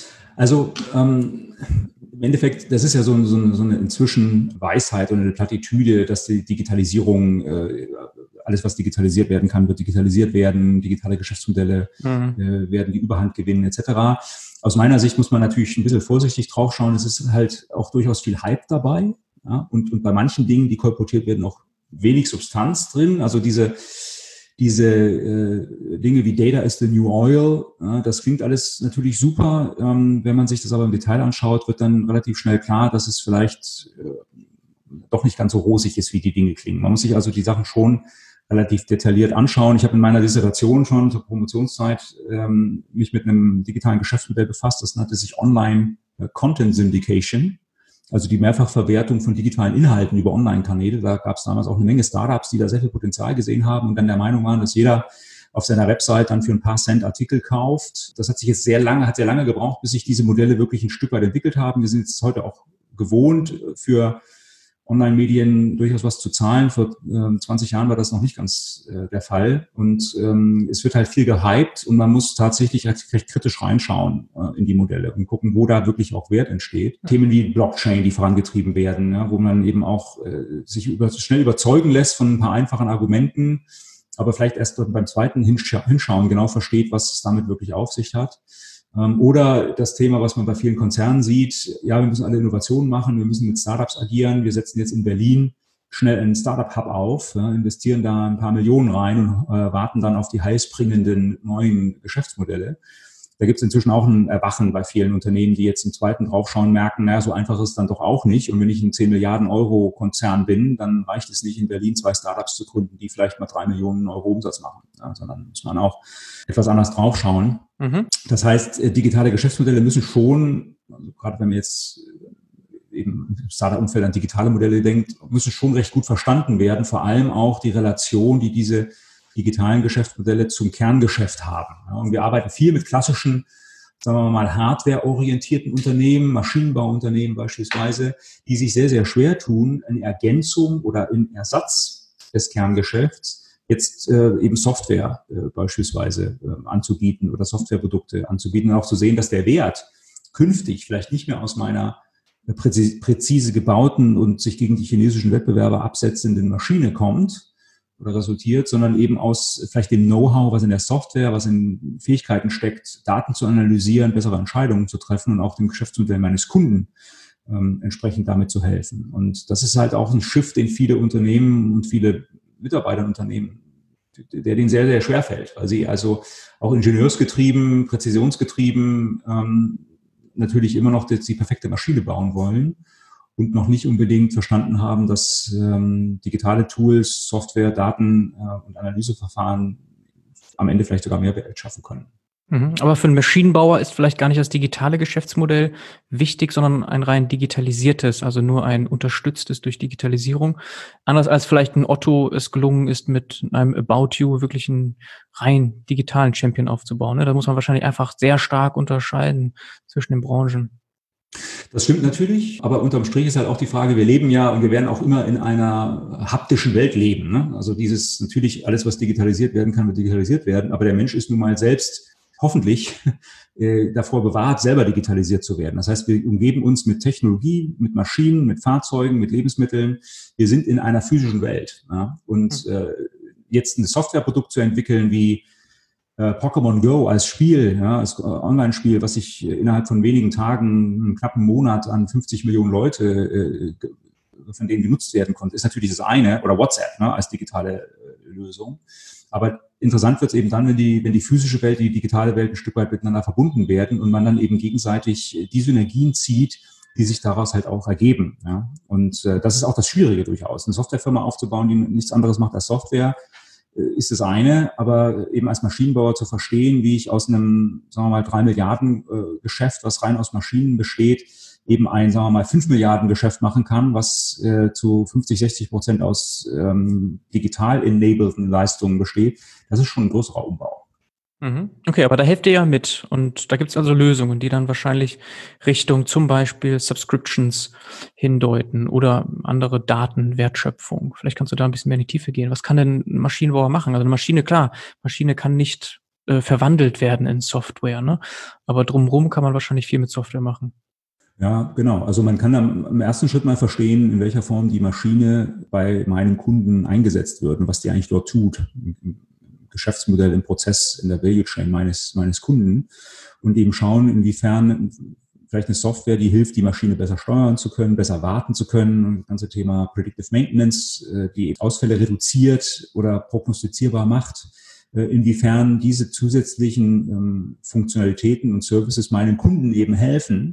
Also ähm, im Endeffekt, das ist ja so, so, so eine inzwischen Weisheit und eine Plattitüde, dass die Digitalisierung, äh, alles was digitalisiert werden kann, wird digitalisiert werden, digitale Geschäftsmodelle Mhm. äh, werden die Überhand gewinnen et cetera. Aus meiner Sicht muss man natürlich ein bisschen vorsichtig drauf schauen. Es ist halt auch durchaus viel Hype dabei, ja? und, und bei manchen Dingen, die kolportiert werden, auch wenig Substanz drin. Also diese Diese äh, Dinge wie Data is the new oil, ja, das klingt alles natürlich super. Ähm, wenn man sich das aber im Detail anschaut, wird dann relativ schnell klar, dass es vielleicht äh, doch nicht ganz so rosig ist, wie die Dinge klingen. Man muss sich also die Sachen schon relativ detailliert anschauen. Ich habe in meiner Dissertation schon zur Promotionszeit ähm, mich mit einem digitalen Geschäftsmodell befasst. Das nannte sich Online Content Syndication. Also die Mehrfachverwertung von digitalen Inhalten über Online-Kanäle. Da gab es damals auch eine Menge Startups, die da sehr viel Potenzial gesehen haben und dann der Meinung waren, dass jeder auf seiner Website dann für ein paar Cent Artikel kauft. Das hat sich jetzt sehr lange, hat sehr lange gebraucht, bis sich diese Modelle wirklich ein Stück weit entwickelt haben. Wir sind jetzt heute auch gewohnt, für Online-Medien durchaus was zu zahlen. Vor äh, zwanzig Jahren war das noch nicht ganz äh, der Fall. Und ähm, es wird halt viel gehypt und man muss tatsächlich recht, recht kritisch reinschauen äh, in die Modelle und gucken, wo da wirklich auch Wert entsteht. Ja. Themen wie Blockchain, die vorangetrieben werden, ja, wo man eben auch äh, sich über, schnell überzeugen lässt von ein paar einfachen Argumenten, aber vielleicht erst beim zweiten Hinscha- Hinschauen genau versteht, was es damit wirklich auf sich hat. Oder das Thema, was man bei vielen Konzernen sieht, ja, wir müssen alle Innovationen machen, wir müssen mit Startups agieren, wir setzen jetzt in Berlin schnell einen Startup-Hub auf, ja, investieren da ein paar Millionen rein und äh, warten dann auf die heißbringenden neuen Geschäftsmodelle. Da gibt es inzwischen auch ein Erwachen bei vielen Unternehmen, die jetzt im zweiten draufschauen, merken, naja, so einfach ist es dann doch auch nicht. Und wenn ich ein zehn Milliarden Euro Konzern bin, dann reicht es nicht, in Berlin zwei Startups zu gründen, die vielleicht mal drei Millionen Euro Umsatz machen. Ja, sondern muss man auch etwas anders draufschauen. Mhm. Das heißt, digitale Geschäftsmodelle müssen schon, also gerade wenn man jetzt eben im Startup-Umfeld an digitale Modelle denkt, müssen schon recht gut verstanden werden. Vor allem auch die Relation, die diese digitalen Geschäftsmodelle zum Kerngeschäft haben. Ja, und wir arbeiten viel mit klassischen, sagen wir mal, hardware-orientierten Unternehmen, Maschinenbauunternehmen beispielsweise, die sich sehr, sehr schwer tun, in Ergänzung oder in Ersatz des Kerngeschäfts jetzt äh, eben Software äh, beispielsweise äh, anzubieten oder Softwareprodukte anzubieten und auch zu sehen, dass der Wert künftig vielleicht nicht mehr aus meiner präzise, präzise gebauten und sich gegen die chinesischen Wettbewerber absetzenden Maschine kommt oder resultiert, sondern eben aus vielleicht dem Know-how, was in der Software, was in Fähigkeiten steckt, Daten zu analysieren, bessere Entscheidungen zu treffen und auch dem Geschäftsmodell meines Kunden ähm, entsprechend damit zu helfen. Und das ist halt auch ein Shift, den viele Unternehmen und viele Mitarbeiterunternehmen, der denen sehr, sehr schwer fällt, weil sie also auch ingenieursgetrieben, präzisionsgetrieben ähm, natürlich immer noch die, die perfekte Maschine bauen wollen und noch nicht unbedingt verstanden haben, dass ähm, digitale Tools, Software, Daten äh, und Analyseverfahren am Ende vielleicht sogar mehr Wert schaffen können. Mhm. Aber für einen Maschinenbauer ist vielleicht gar nicht das digitale Geschäftsmodell wichtig, sondern ein rein digitalisiertes, also nur ein unterstütztes durch Digitalisierung. Anders als vielleicht ein Otto es gelungen ist, mit einem About You wirklich einen rein digitalen Champion aufzubauen. Ne? Da muss man wahrscheinlich einfach sehr stark unterscheiden zwischen den Branchen. Das stimmt natürlich, aber unterm Strich ist halt auch die Frage, wir leben ja und wir werden auch immer in einer haptischen Welt leben. Ne? Also dieses, natürlich alles, was digitalisiert werden kann, wird digitalisiert werden, aber der Mensch ist nun mal selbst hoffentlich äh, davor bewahrt, selber digitalisiert zu werden. Das heißt, wir umgeben uns mit Technologie, mit Maschinen, mit Fahrzeugen, mit Lebensmitteln. Wir sind in einer physischen Welt. Ja? Und äh, jetzt ein Softwareprodukt zu entwickeln wie äh, Pokémon Go als Spiel, ja, als äh, Online-Spiel, was sich äh, innerhalb von wenigen Tagen, einen knappen Monat an fünfzig Millionen Leute, äh, von denen genutzt werden konnte, ist natürlich das eine, oder WhatsApp, ne, als digitale äh, Lösung. Aber interessant wird es eben dann, wenn die, wenn die physische Welt, die digitale Welt ein Stück weit miteinander verbunden werden und man dann eben gegenseitig die Synergien zieht, die sich daraus halt auch ergeben. Ja. Und äh, das ist auch das Schwierige durchaus. Eine Softwarefirma aufzubauen, die nichts anderes macht als Software, äh, ist das eine. Aber eben als Maschinenbauer zu verstehen, wie ich aus einem, sagen wir mal, drei Milliarden äh, Geschäft, was rein aus Maschinen besteht, eben ein, sagen wir mal, fünf Milliarden Geschäft machen kann, was äh, zu fünfzig, sechzig Prozent aus ähm, digital enableden Leistungen besteht, das ist schon ein größerer Umbau. Mhm. Okay, aber da helft ihr ja mit und da gibt's also Lösungen, die dann wahrscheinlich Richtung zum Beispiel Subscriptions hindeuten oder andere Datenwertschöpfung. Vielleicht kannst du da ein bisschen mehr in die Tiefe gehen. Was kann denn 'n Maschinenbauer machen? Also 'ne Maschine, klar, Maschine kann nicht, äh, verwandelt werden in Software, ne? Aber drumrum kann man wahrscheinlich viel mit Software machen. Ja, genau. Also man kann am, im ersten Schritt mal verstehen, in welcher Form die Maschine bei meinem Kunden eingesetzt wird und was die eigentlich dort tut. Im, im Geschäftsmodell, im Prozess, in der Value Chain meines, meines Kunden und eben schauen, inwiefern vielleicht eine Software, die hilft, die Maschine besser steuern zu können, besser warten zu können. Und das ganze Thema Predictive Maintenance, die Ausfälle reduziert oder prognostizierbar macht. Inwiefern diese zusätzlichen ähm, Funktionalitäten und Services meinen Kunden eben helfen,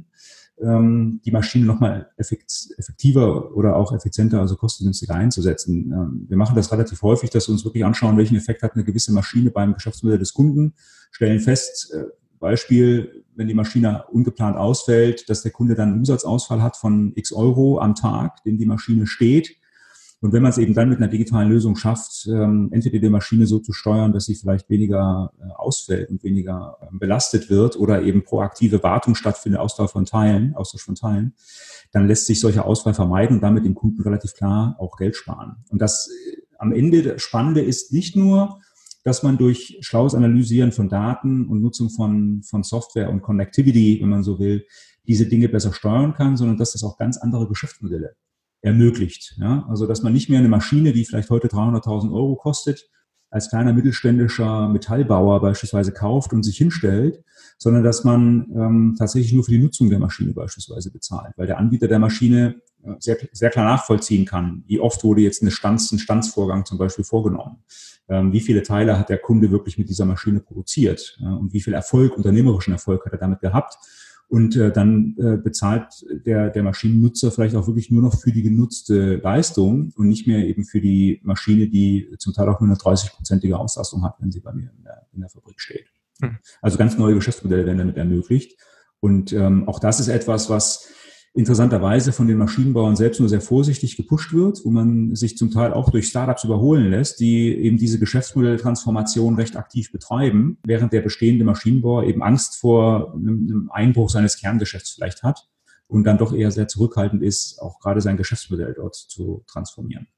die Maschine nochmal effektiver oder auch effizienter, also kostengünstiger einzusetzen. Wir machen das relativ häufig, dass wir uns wirklich anschauen, welchen Effekt hat eine gewisse Maschine beim Geschäftsmodell des Kunden, stellen fest, Beispiel, wenn die Maschine ungeplant ausfällt, dass der Kunde dann einen Umsatzausfall hat von x Euro am Tag, den die Maschine steht. Und wenn man es eben dann mit einer digitalen Lösung schafft, ähm, entweder die Maschine so zu steuern, dass sie vielleicht weniger äh, ausfällt und weniger äh, belastet wird oder eben proaktive Wartung stattfindet, Austausch von Teilen, Austausch von Teilen, dann lässt sich solcher Ausfall vermeiden und damit dem Kunden relativ klar auch Geld sparen. Und das äh, am Ende das Spannende ist nicht nur, dass man durch schlaues Analysieren von Daten und Nutzung von, von Software und Connectivity, wenn man so will, diese Dinge besser steuern kann, sondern dass das auch ganz andere Geschäftsmodelle ermöglicht. Ja? Also, dass man nicht mehr eine Maschine, die vielleicht heute dreihunderttausend Euro kostet, als kleiner mittelständischer Metallbauer beispielsweise kauft und sich hinstellt, sondern dass man ähm, tatsächlich nur für die Nutzung der Maschine beispielsweise bezahlt, weil der Anbieter der Maschine äh, sehr, sehr klar nachvollziehen kann, wie oft wurde jetzt eine Stands, ein Standsvorgang zum Beispiel vorgenommen, ähm, wie viele Teile hat der Kunde wirklich mit dieser Maschine produziert äh, und wie viel Erfolg, unternehmerischen Erfolg hat er damit gehabt. Und äh, dann äh, bezahlt der, der Maschinennutzer vielleicht auch wirklich nur noch für die genutzte Leistung und nicht mehr eben für die Maschine, die zum Teil auch nur eine dreißig-prozentige Auslastung hat, wenn sie bei mir in der, in der Fabrik steht. Hm. Also ganz neue Geschäftsmodelle werden damit ermöglicht. Und ähm, auch das ist etwas, was interessanterweise von den Maschinenbauern selbst nur sehr vorsichtig gepusht wird, wo man sich zum Teil auch durch Startups überholen lässt, die eben diese Geschäftsmodelltransformation recht aktiv betreiben, während der bestehende Maschinenbauer eben Angst vor einem Einbruch seines Kerngeschäfts vielleicht hat und dann doch eher sehr zurückhaltend ist, auch gerade sein Geschäftsmodell dort zu transformieren.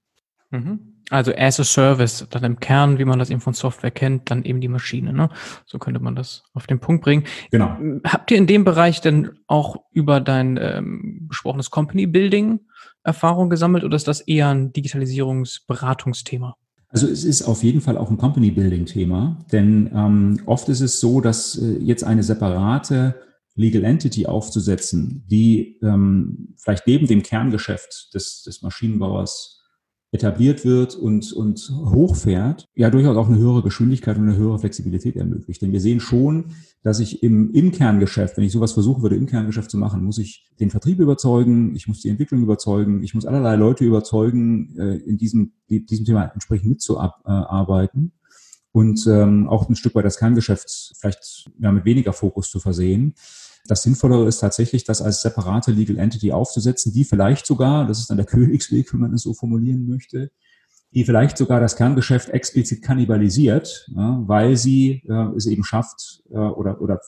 Also as a Service, dann im Kern, wie man das eben von Software kennt, dann eben die Maschine, ne? So könnte man das auf den Punkt bringen. Genau. Habt ihr in dem Bereich denn auch über dein ähm, besprochenes Company Building Erfahrung gesammelt oder ist das eher ein Digitalisierungsberatungsthema? Also es ist auf jeden Fall auch ein Company-Building-Thema, denn ähm, oft ist es so, dass äh, jetzt eine separate Legal Entity aufzusetzen, die ähm, vielleicht neben dem Kerngeschäft des, des Maschinenbauers etabliert wird und, und hochfährt, ja durchaus auch eine höhere Geschwindigkeit und eine höhere Flexibilität ermöglicht. Denn wir sehen schon, dass ich im, im Kerngeschäft, wenn ich sowas versuchen würde, im Kerngeschäft zu machen, muss ich den Vertrieb überzeugen, ich muss die Entwicklung überzeugen, ich muss allerlei Leute überzeugen, äh, in diesem, die, diesem Thema entsprechend mitzuarbeiten und ähm, auch ein Stück weit das Kerngeschäft vielleicht ja, mit weniger Fokus zu versehen. Das Sinnvollere ist tatsächlich, das als separate Legal Entity aufzusetzen, die vielleicht sogar, das ist dann der Königsweg, wenn man es so formulieren möchte, die vielleicht sogar das Kerngeschäft explizit kannibalisiert, ja, weil sie äh, es eben schafft äh, oder, oder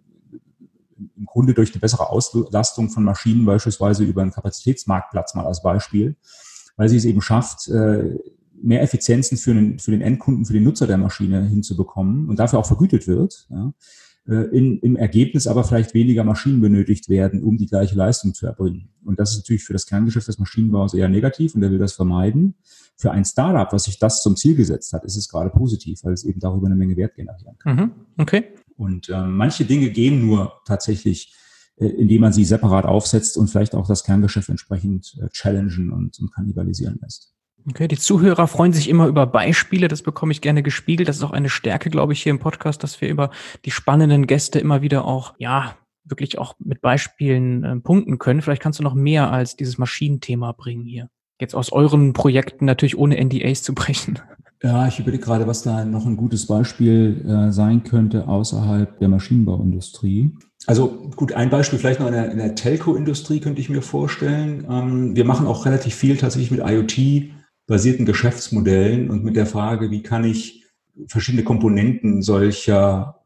im Grunde durch eine bessere Auslastung von Maschinen, beispielsweise über einen Kapazitätsmarktplatz mal als Beispiel, weil sie es eben schafft, äh, mehr Effizienzen für den, für den Endkunden, für den Nutzer der Maschine hinzubekommen und dafür auch vergütet wird, ja. In, im Ergebnis aber vielleicht weniger Maschinen benötigt werden, um die gleiche Leistung zu erbringen. Und das ist natürlich für das Kerngeschäft des Maschinenbaus eher negativ und der will das vermeiden. Für ein Startup, was sich das zum Ziel gesetzt hat, ist es gerade positiv, weil es eben darüber eine Menge Wert generieren kann. Mhm, okay. Und äh, manche Dinge gehen nur tatsächlich, äh, indem man sie separat aufsetzt und vielleicht auch das Kerngeschäft entsprechend äh, challengen und, und kannibalisieren lässt. Okay, die Zuhörer freuen sich immer über Beispiele, das bekomme ich gerne gespiegelt. Das ist auch eine Stärke, glaube ich, hier im Podcast, dass wir über die spannenden Gäste immer wieder auch, ja, wirklich auch mit Beispielen äh, punkten können. Vielleicht kannst du noch mehr als dieses Maschinenthema bringen hier. Jetzt aus euren Projekten natürlich ohne N D As zu brechen. Ja, ich überlege gerade, was da noch ein gutes Beispiel äh, sein könnte außerhalb der Maschinenbauindustrie. Also gut, ein Beispiel vielleicht noch in der, in der Telco-Industrie könnte ich mir vorstellen. Ähm, wir machen auch relativ viel tatsächlich mit IoT basierten Geschäftsmodellen und mit der Frage, wie kann ich verschiedene Komponenten solcher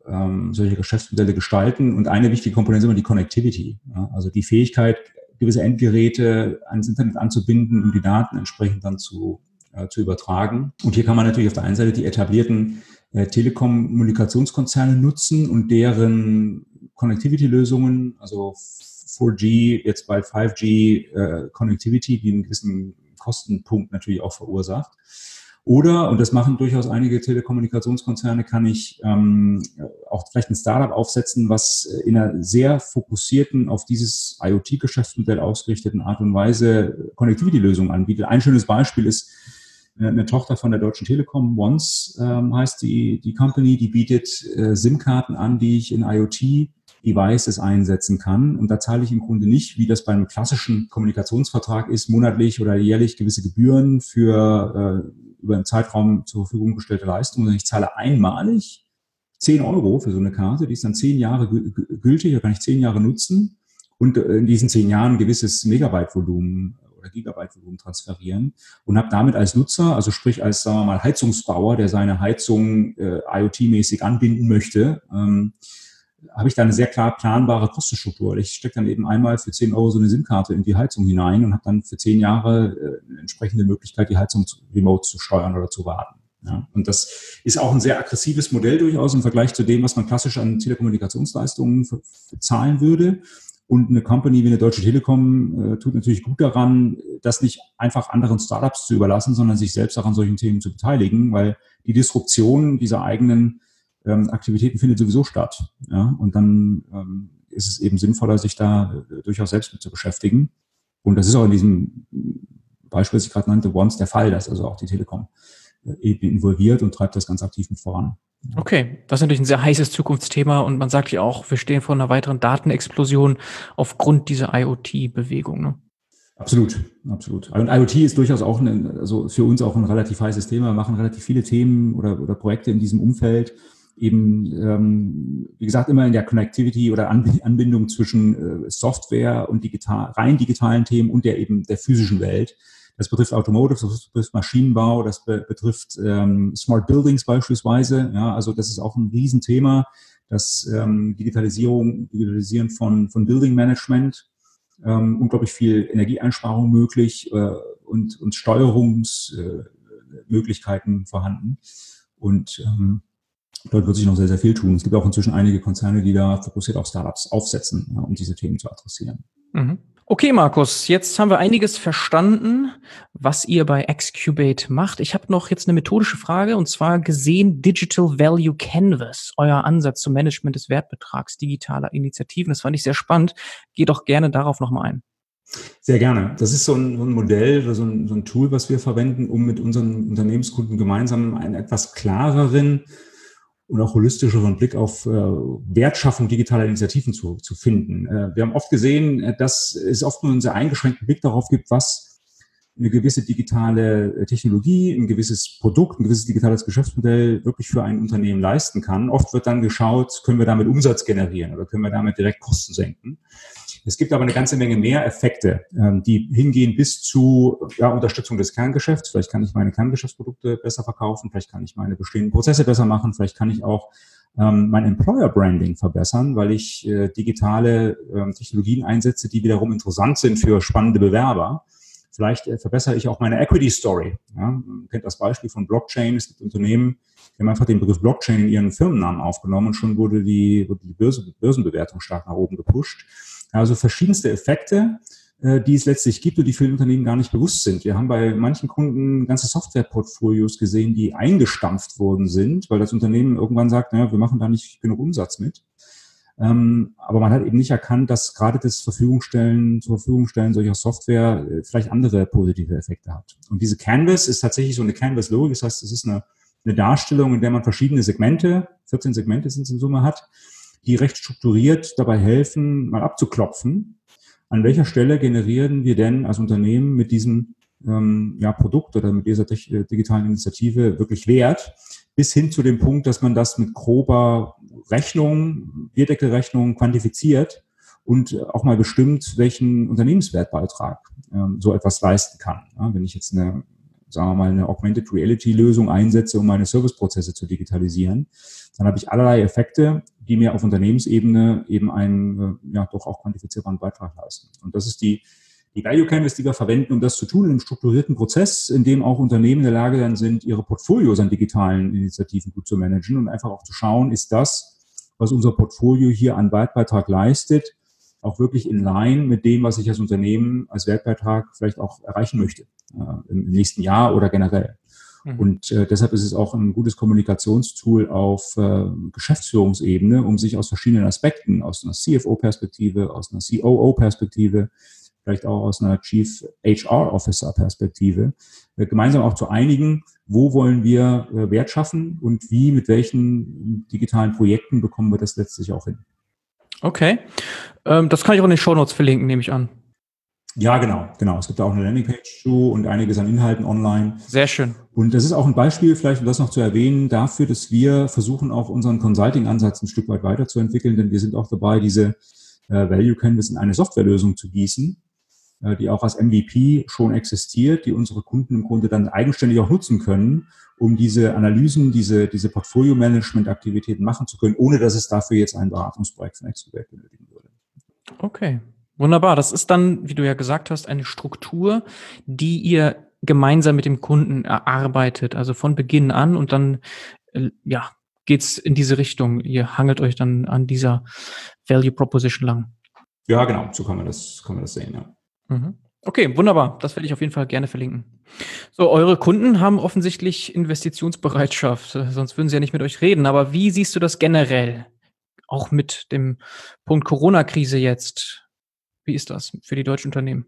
ähm, solche Geschäftsmodelle gestalten. Und eine wichtige Komponente ist immer die Connectivity. Ja? Also die Fähigkeit, gewisse Endgeräte ans Internet anzubinden, um die Daten entsprechend dann zu, äh, zu übertragen. Und hier kann man natürlich auf der einen Seite die etablierten äh, Telekommunikationskonzerne nutzen und deren Connectivity-Lösungen, also vier G, jetzt bald fünf G äh, Connectivity, die einen gewissen Kostenpunkt natürlich auch verursacht. Oder, und das machen durchaus einige Telekommunikationskonzerne, kann ich ähm, auch vielleicht ein Startup aufsetzen, was in einer sehr fokussierten, auf dieses IoT-Geschäftsmodell ausgerichteten Art und Weise Connectivity-Lösungen anbietet. Ein schönes Beispiel ist eine Tochter von der Deutschen Telekom, Once ähm, heißt die, die Company, die bietet äh, SIM-Karten an, die ich in IoT-Devices einsetzen kann. Und da zahle ich im Grunde nicht, wie das beim klassischen Kommunikationsvertrag ist, monatlich oder jährlich gewisse Gebühren für äh, über einen Zeitraum zur Verfügung gestellte Leistung, sondern ich zahle einmalig zehn Euro für so eine Karte, die ist dann zehn Jahre gültig, da kann ich zehn Jahre nutzen und in diesen zehn Jahren ein gewisses Megabyte-Volumen oder Gigabyte-Volumen transferieren und habe damit als Nutzer, also sprich als, sagen wir mal, Heizungsbauer, der seine Heizung äh, IoT-mäßig anbinden möchte, ähm, habe ich da eine sehr klar planbare Kostenstruktur. Ich stecke dann eben einmal für zehn Euro so eine SIM-Karte in die Heizung hinein und habe dann für zehn Jahre äh, eine entsprechende Möglichkeit, die Heizung zu, remote zu steuern oder zu warten. Ja, und das ist auch ein sehr aggressives Modell durchaus im Vergleich zu dem, was man klassisch an Telekommunikationsleistungen zahlen würde. Und eine Company wie eine Deutsche Telekom äh, tut natürlich gut daran, das nicht einfach anderen Startups zu überlassen, sondern sich selbst auch an solchen Themen zu beteiligen, weil die Disruption dieser eigenen ähm, Aktivitäten findet sowieso statt. Ja? Und dann ähm, ist es eben sinnvoller, sich da äh, durchaus selbst mit zu beschäftigen. Und das ist auch in diesem Beispiel, das ich gerade nannte, Once der Fall, dass also auch die Telekom eben involviert und treibt das ganz aktiv mit voran. Okay, das ist natürlich ein sehr heißes Zukunftsthema und man sagt ja auch, wir stehen vor einer weiteren Datenexplosion aufgrund dieser IoT-Bewegung. Ne? Absolut, absolut. Und IoT ist durchaus auch ein, also für uns auch ein relativ heißes Thema. Wir machen relativ viele Themen oder, oder Projekte in diesem Umfeld. Eben, ähm, wie gesagt, immer in der Connectivity oder Anbindung zwischen äh, Software und digital, rein digitalen Themen und der eben der physischen Welt. Das betrifft Automotive, das betrifft Maschinenbau, das be- betrifft ähm, Smart Buildings beispielsweise. Ja, also das ist auch ein Riesenthema, das ähm, Digitalisierung, Digitalisieren von, von Building Management, ähm, unglaublich viel Energieeinsparung möglich äh, und, und Steuerungsmöglichkeiten äh, vorhanden. Und ähm, dort wird sich noch sehr, sehr viel tun. Es gibt auch inzwischen einige Konzerne, die da fokussiert auf Startups aufsetzen, ja, um diese Themen zu adressieren. Mhm. Okay, Markus, jetzt haben wir einiges verstanden, was ihr bei Excubate macht. Ich habe noch jetzt eine methodische Frage, und zwar gesehen Digital Value Canvas, euer Ansatz zum Management des Wertbetrags digitaler Initiativen. Das fand ich sehr spannend. Geh doch gerne darauf nochmal ein. Sehr gerne. Das ist so ein, so ein Modell oder so ein, so ein Tool, was wir verwenden, um mit unseren Unternehmenskunden gemeinsam einen etwas klareren und auch holistischeren Blick auf äh, Wertschaffung digitaler Initiativen zu, zu finden. Äh, wir haben oft gesehen, dass es oft nur einen sehr eingeschränkten Blick darauf gibt, was eine gewisse digitale Technologie, ein gewisses Produkt, ein gewisses digitales Geschäftsmodell wirklich für ein Unternehmen leisten kann. Oft wird dann geschaut, können wir damit Umsatz generieren oder können wir damit direkt Kosten senken. Es gibt aber eine ganze Menge mehr Effekte, die hingehen bis zu ja, Unterstützung des Kerngeschäfts. Vielleicht kann ich meine Kerngeschäftsprodukte besser verkaufen, vielleicht kann ich meine bestehenden Prozesse besser machen, vielleicht kann ich auch ähm, mein Employer-Branding verbessern, weil ich äh, digitale äh, Technologien einsetze, die wiederum interessant sind für spannende Bewerber. Vielleicht äh, verbessere ich auch meine Equity-Story. Ja, man kennt das Beispiel von Blockchain. Es gibt Unternehmen, die haben einfach den Begriff Blockchain in ihren Firmennamen aufgenommen und schon wurde die, wurde die Börse, Börsenbewertung stark nach oben gepusht. Also verschiedenste Effekte, äh, die es letztlich gibt und die vielen Unternehmen gar nicht bewusst sind. Wir haben bei manchen Kunden ganze Softwareportfolios gesehen, die eingestampft worden sind, weil das Unternehmen irgendwann sagt, naja, wir machen da nicht genug Umsatz mit. Ähm, aber man hat eben nicht erkannt, dass gerade das Verfügungstellen, zur Verfügung stellen solcher Software äh, vielleicht andere positive Effekte hat. Und diese Canvas ist tatsächlich so eine Canvas-Logik, das heißt, es ist eine, eine Darstellung, in der man verschiedene Segmente, vierzehn Segmente sind es in Summe hat, die recht strukturiert dabei helfen, mal abzuklopfen, an welcher Stelle generieren wir denn als Unternehmen mit diesem ähm, ja, Produkt oder mit dieser digitalen Initiative wirklich Wert, bis hin zu dem Punkt, dass man das mit grober Rechnung, Bierdeckelrechnung quantifiziert und auch mal bestimmt, welchen Unternehmenswertbeitrag ähm, so etwas leisten kann. Ja, wenn ich jetzt eine sagen wir mal, eine Augmented Reality-Lösung einsetze, um meine Serviceprozesse zu digitalisieren, dann habe ich allerlei Effekte, die mir auf Unternehmensebene eben einen ja doch auch quantifizierbaren Beitrag leisten. Und das ist die, die Value Canvas, die wir verwenden, um das zu tun, in einem strukturierten Prozess, in dem auch Unternehmen in der Lage dann sind, ihre Portfolios an digitalen Initiativen gut zu managen und einfach auch zu schauen, ist das, was unser Portfolio hier an Wertbeitrag leistet, auch wirklich in line mit dem, was ich als Unternehmen als Wertbeitrag vielleicht auch erreichen möchte äh, im nächsten Jahr oder generell. Mhm. Und äh, deshalb ist es auch ein gutes Kommunikationstool auf äh, Geschäftsführungsebene, um sich aus verschiedenen Aspekten, aus einer C F O-Perspektive, aus einer C O O-Perspektive, vielleicht auch aus einer Chief H R-Officer-Perspektive, äh, gemeinsam auch zu einigen, wo wollen wir äh, Wert schaffen und wie, mit welchen digitalen Projekten bekommen wir das letztlich auch hin. Okay, ähm, das kann ich auch in den Shownotes verlinken, nehme ich an. Ja, genau, genau. Es gibt da auch eine Landingpage zu und einiges an Inhalten online. Sehr schön. Und das ist auch ein Beispiel, vielleicht um das noch zu erwähnen, dafür, dass wir versuchen, auch unseren Consulting-Ansatz ein Stück weit weiterzuentwickeln, denn wir sind auch dabei, diese äh, Value Canvas in eine Softwarelösung zu gießen, äh, die auch als M V P schon existiert, die unsere Kunden im Grunde dann eigenständig auch nutzen können, um diese Analysen, diese, diese Portfolio-Management-Aktivitäten machen zu können, ohne dass es dafür jetzt ein Beratungsprojekt von Excubate benötigen würde. Okay, wunderbar. Das ist dann, wie du ja gesagt hast, eine Struktur, die ihr gemeinsam mit dem Kunden erarbeitet, also von Beginn an und dann, äh, ja, geht's in diese Richtung. Ihr hangelt euch dann an dieser Value Proposition lang. Ja, genau, so kann man das, kann man das sehen, ja. Mhm. Okay, wunderbar. Das werde ich auf jeden Fall gerne verlinken. So, eure Kunden haben offensichtlich Investitionsbereitschaft, sonst würden sie ja nicht mit euch reden. Aber wie siehst du das generell? Auch mit dem Punkt Corona-Krise jetzt. Wie ist das für die deutschen Unternehmen?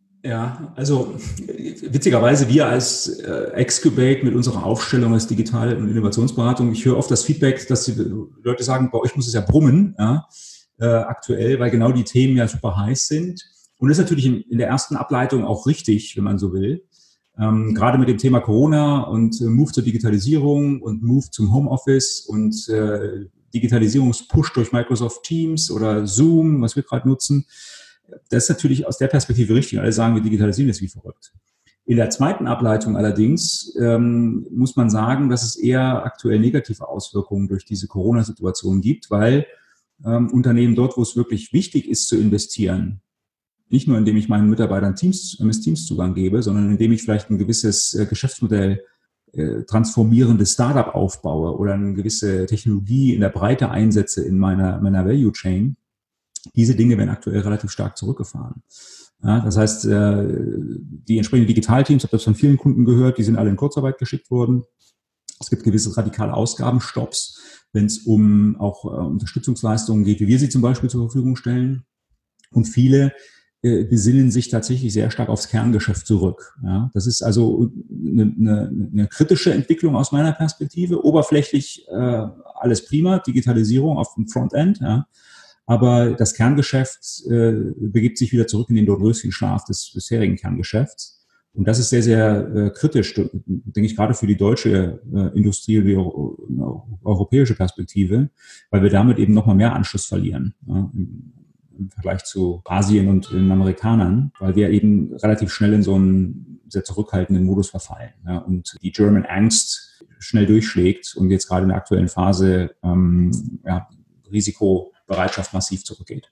Ja, also witzigerweise wir als äh, Excubate mit unserer Aufstellung als Digital- und Innovationsberatung, ich höre oft das Feedback, dass die Leute sagen, bei euch muss es ja brummen, ja, äh, aktuell, weil genau die Themen ja super heiß sind. Und das ist natürlich in, in der ersten Ableitung auch richtig, wenn man so will. Ähm, gerade mit dem Thema Corona und äh, Move zur Digitalisierung und Move zum Homeoffice und äh, Digitalisierungspush durch Microsoft Teams oder Zoom, was wir gerade nutzen. Das ist natürlich aus der Perspektive richtig. Alle sagen, wir digitalisieren das wie verrückt. In der zweiten Ableitung allerdings ähm, muss man sagen, dass es eher aktuell negative Auswirkungen durch diese Corona-Situation gibt, weil ähm, Unternehmen dort, wo es wirklich wichtig ist zu investieren, nicht nur indem ich meinen Mitarbeitern Teams, M S Teams Zugang gebe, sondern indem ich vielleicht ein gewisses äh, Geschäftsmodell äh, transformierendes Startup aufbaue oder eine gewisse Technologie in der Breite einsetze in meiner, meiner Value Chain. Diese Dinge werden aktuell relativ stark zurückgefahren. Ja, das heißt, äh, die entsprechenden Digitalteams, ich habe das von vielen Kunden gehört, die sind alle in Kurzarbeit geschickt worden. Es gibt gewisse radikale Ausgabenstopps, wenn es um auch äh, Unterstützungsleistungen geht, wie wir sie zum Beispiel zur Verfügung stellen. Und viele äh, besinnen sich tatsächlich sehr stark aufs Kerngeschäft zurück. Ja, das ist also eine, eine, eine kritische Entwicklung aus meiner Perspektive. Oberflächlich äh, alles prima, Digitalisierung auf dem Frontend, ja. Aber das Kerngeschäft äh, begibt sich wieder zurück in den Dornröschenschlaf des bisherigen Kerngeschäfts. Und das ist sehr, sehr äh, kritisch, denke ich, gerade für die deutsche äh, Industrie und die Euro- europäische Perspektive, weil wir damit eben nochmal mehr Anschluss verlieren, ja, im, im Vergleich zu Asien und den Amerikanern, weil wir eben relativ schnell in so einen sehr zurückhaltenden Modus verfallen, ja, und die German Angst schnell durchschlägt und jetzt gerade in der aktuellen Phase ähm, ja, Risikobereitschaft massiv zurückgeht.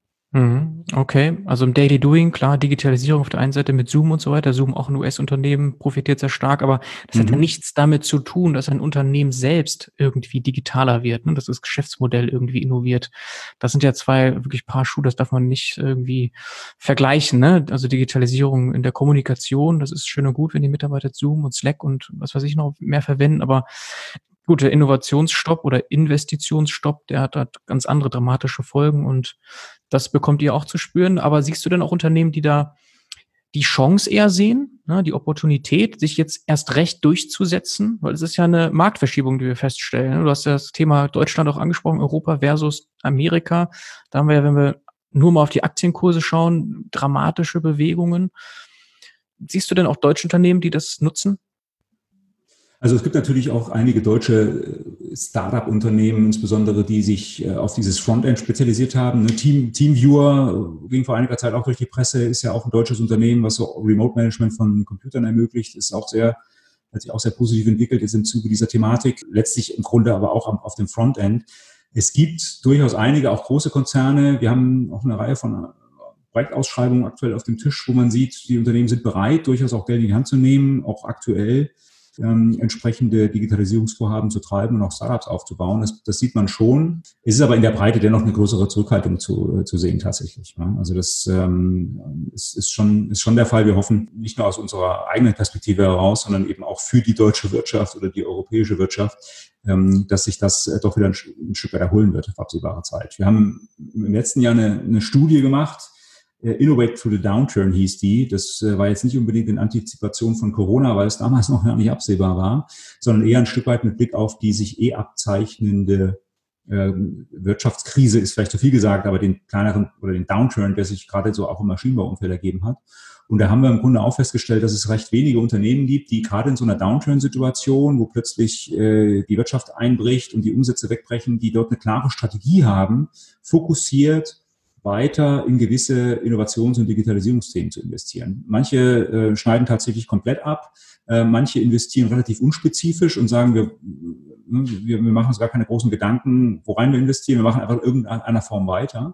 Okay, also im Daily Doing, klar, Digitalisierung auf der einen Seite mit Zoom und so weiter. Zoom auch ein U S-Unternehmen, profitiert sehr stark, aber das mhm. hat ja nichts damit zu tun, dass ein Unternehmen selbst irgendwie digitaler wird, ne? Dass das Geschäftsmodell irgendwie innoviert. Das sind ja zwei wirklich Paar Schuhe, das darf man nicht irgendwie vergleichen, ne? Also Digitalisierung in der Kommunikation, das ist schön und gut, wenn die Mitarbeiter Zoom und Slack und was weiß ich noch mehr verwenden, aber gut, der Innovationsstopp oder Investitionsstopp, der hat halt ganz andere dramatische Folgen und das bekommt ihr auch zu spüren. Aber siehst du denn auch Unternehmen, die da die Chance eher sehen, ne, die Opportunität, sich jetzt erst recht durchzusetzen? Weil es ist ja eine Marktverschiebung, die wir feststellen. Du hast ja das Thema Deutschland auch angesprochen, Europa versus Amerika. Da haben wir ja, wenn wir nur mal auf die Aktienkurse schauen, dramatische Bewegungen. Siehst du denn auch deutsche Unternehmen, die das nutzen? Also es gibt natürlich auch einige deutsche Startup-Unternehmen, insbesondere die sich äh, auf dieses Frontend spezialisiert haben. Ne? Team, Teamviewer äh, ging vor einiger Zeit auch durch die Presse, ist ja auch ein deutsches Unternehmen, was so Remote-Management von Computern ermöglicht, ist auch sehr, hat sich auch sehr positiv entwickelt, ist im Zuge dieser Thematik, letztlich im Grunde aber auch am, auf dem Frontend. Es gibt durchaus einige, auch große Konzerne. Wir haben auch eine Reihe von Projektausschreibungen aktuell auf dem Tisch, wo man sieht, die Unternehmen sind bereit, durchaus auch Geld in die Hand zu nehmen, auch aktuell ähm, entsprechende Digitalisierungsvorhaben zu treiben und auch Startups aufzubauen. Das, das sieht man schon. Es ist aber in der Breite dennoch eine größere Zurückhaltung zu, äh, zu sehen tatsächlich. Ja? Also das ähm, ist, ist, schon, ist schon der Fall. Wir hoffen nicht nur aus unserer eigenen Perspektive heraus, sondern eben auch für die deutsche Wirtschaft oder die europäische Wirtschaft, ähm, dass sich das äh, doch wieder ein, ein Stück weit erholen wird auf absehbare Zeit. Wir haben im letzten Jahr eine, eine Studie gemacht, Innovate Through the Downturn hieß die. Das war jetzt nicht unbedingt in Antizipation von Corona, weil es damals noch gar nicht absehbar war, sondern eher ein Stück weit mit Blick auf die sich eh abzeichnende äh, Wirtschaftskrise, ist vielleicht zu viel gesagt, aber den kleineren oder den Downturn, der sich gerade so auch im Maschinenbauumfeld ergeben hat. Und da haben wir im Grunde auch festgestellt, dass es recht wenige Unternehmen gibt, die gerade in so einer Downturn-Situation, wo plötzlich äh, die Wirtschaft einbricht und die Umsätze wegbrechen, die dort eine klare Strategie haben, fokussiert weiter in gewisse Innovations- und Digitalisierungsthemen zu investieren. Manche äh, schneiden tatsächlich komplett ab, äh, manche investieren relativ unspezifisch und sagen, wir, wir, wir machen uns gar keine großen Gedanken, worein wir investieren, wir machen einfach in irgendeiner Form weiter.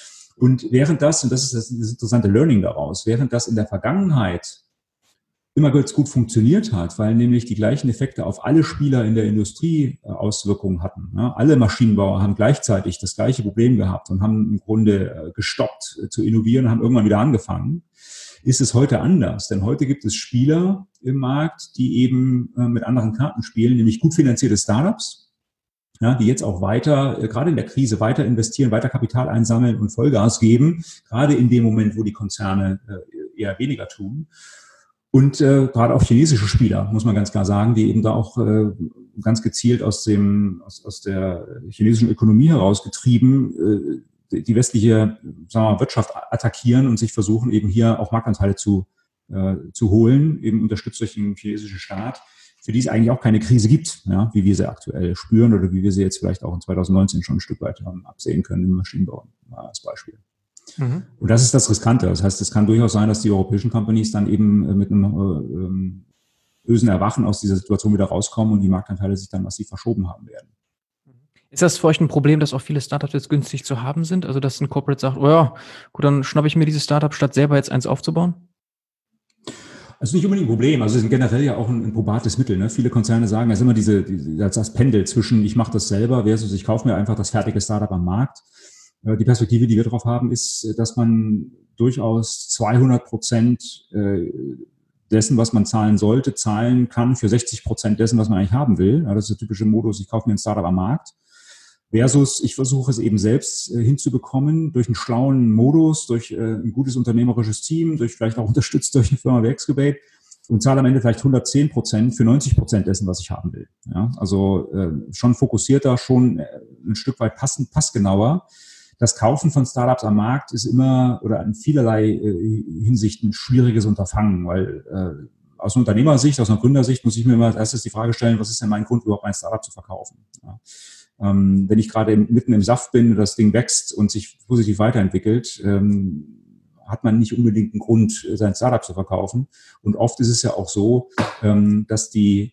Und während das, und das ist das, das interessante Learning daraus, während das in der Vergangenheit immer ganz gut funktioniert hat, weil nämlich die gleichen Effekte auf alle Spieler in der Industrie äh, Auswirkungen hatten. Ja, alle Maschinenbauer haben gleichzeitig das gleiche Problem gehabt und haben im Grunde äh, gestoppt äh, zu innovieren und haben irgendwann wieder angefangen. Ist es heute anders? Denn heute gibt es Spieler im Markt, die eben äh, mit anderen Karten spielen, nämlich gut finanzierte Startups, ja, die jetzt auch weiter, äh, gerade in der Krise, weiter investieren, weiter Kapital einsammeln und Vollgas geben, gerade in dem Moment, wo die Konzerne äh, eher weniger tun. Und äh, gerade auch chinesische Spieler, muss man ganz klar sagen, die eben da auch äh, ganz gezielt aus dem aus, aus der chinesischen Ökonomie herausgetrieben äh, die westliche, sagen wir mal, Wirtschaft attackieren und sich versuchen, eben hier auch Marktanteile zu äh, zu holen, eben unterstützt durch den chinesischen Staat, für die es eigentlich auch keine Krise gibt, ja, wie wir sie aktuell spüren oder wie wir sie jetzt vielleicht auch in zwanzig neunzehn schon ein Stück weit haben absehen können im Maschinenbau als Beispiel. Mhm. Und das ist das Riskante. Das heißt, es kann durchaus sein, dass die europäischen Companies dann eben mit einem äh, bösen Erwachen aus dieser Situation wieder rauskommen und die Marktanteile sich dann massiv verschoben haben werden. Ist das für euch ein Problem, dass auch viele Startups jetzt günstig zu haben sind? Also, dass ein Corporate sagt, oh ja, gut, dann schnappe ich mir dieses Startup, statt selber jetzt eins aufzubauen? Das ist nicht unbedingt ein Problem. Also es ist generell ja auch ein, ein probates Mittel. Ne? Viele Konzerne sagen, es ist immer diese, die, das Pendel zwischen ich mache das selber versus ich kaufe mir einfach das fertige Startup am Markt. Die Perspektive, die wir darauf haben, ist, dass man durchaus zweihundert Prozent dessen, was man zahlen sollte, zahlen kann für sechzig Prozent dessen, was man eigentlich haben will. Das ist der typische Modus, ich kaufe mir ein Startup am Markt. Versus, ich versuche es eben selbst hinzubekommen durch einen schlauen Modus, durch ein gutes unternehmerisches Team, durch vielleicht auch unterstützt durch eine Firma wie Excubate und zahle am Ende vielleicht hundertzehn Prozent für neunzig Prozent dessen, was ich haben will. Ja, also schon fokussierter, schon ein Stück weit passend, passgenauer. Das Kaufen von Startups am Markt ist immer oder in vielerlei äh, Hinsicht ein schwieriges Unterfangen, weil äh, aus einer Unternehmersicht, aus einer Gründersicht muss ich mir immer als erstes die Frage stellen, was ist denn mein Grund, überhaupt ein Startup zu verkaufen? Ja. Ähm, wenn ich gerade mitten im Saft bin und das Ding wächst und sich positiv weiterentwickelt, ähm, hat man nicht unbedingt einen Grund, sein Startup zu verkaufen. Und oft ist es ja auch so, ähm, dass die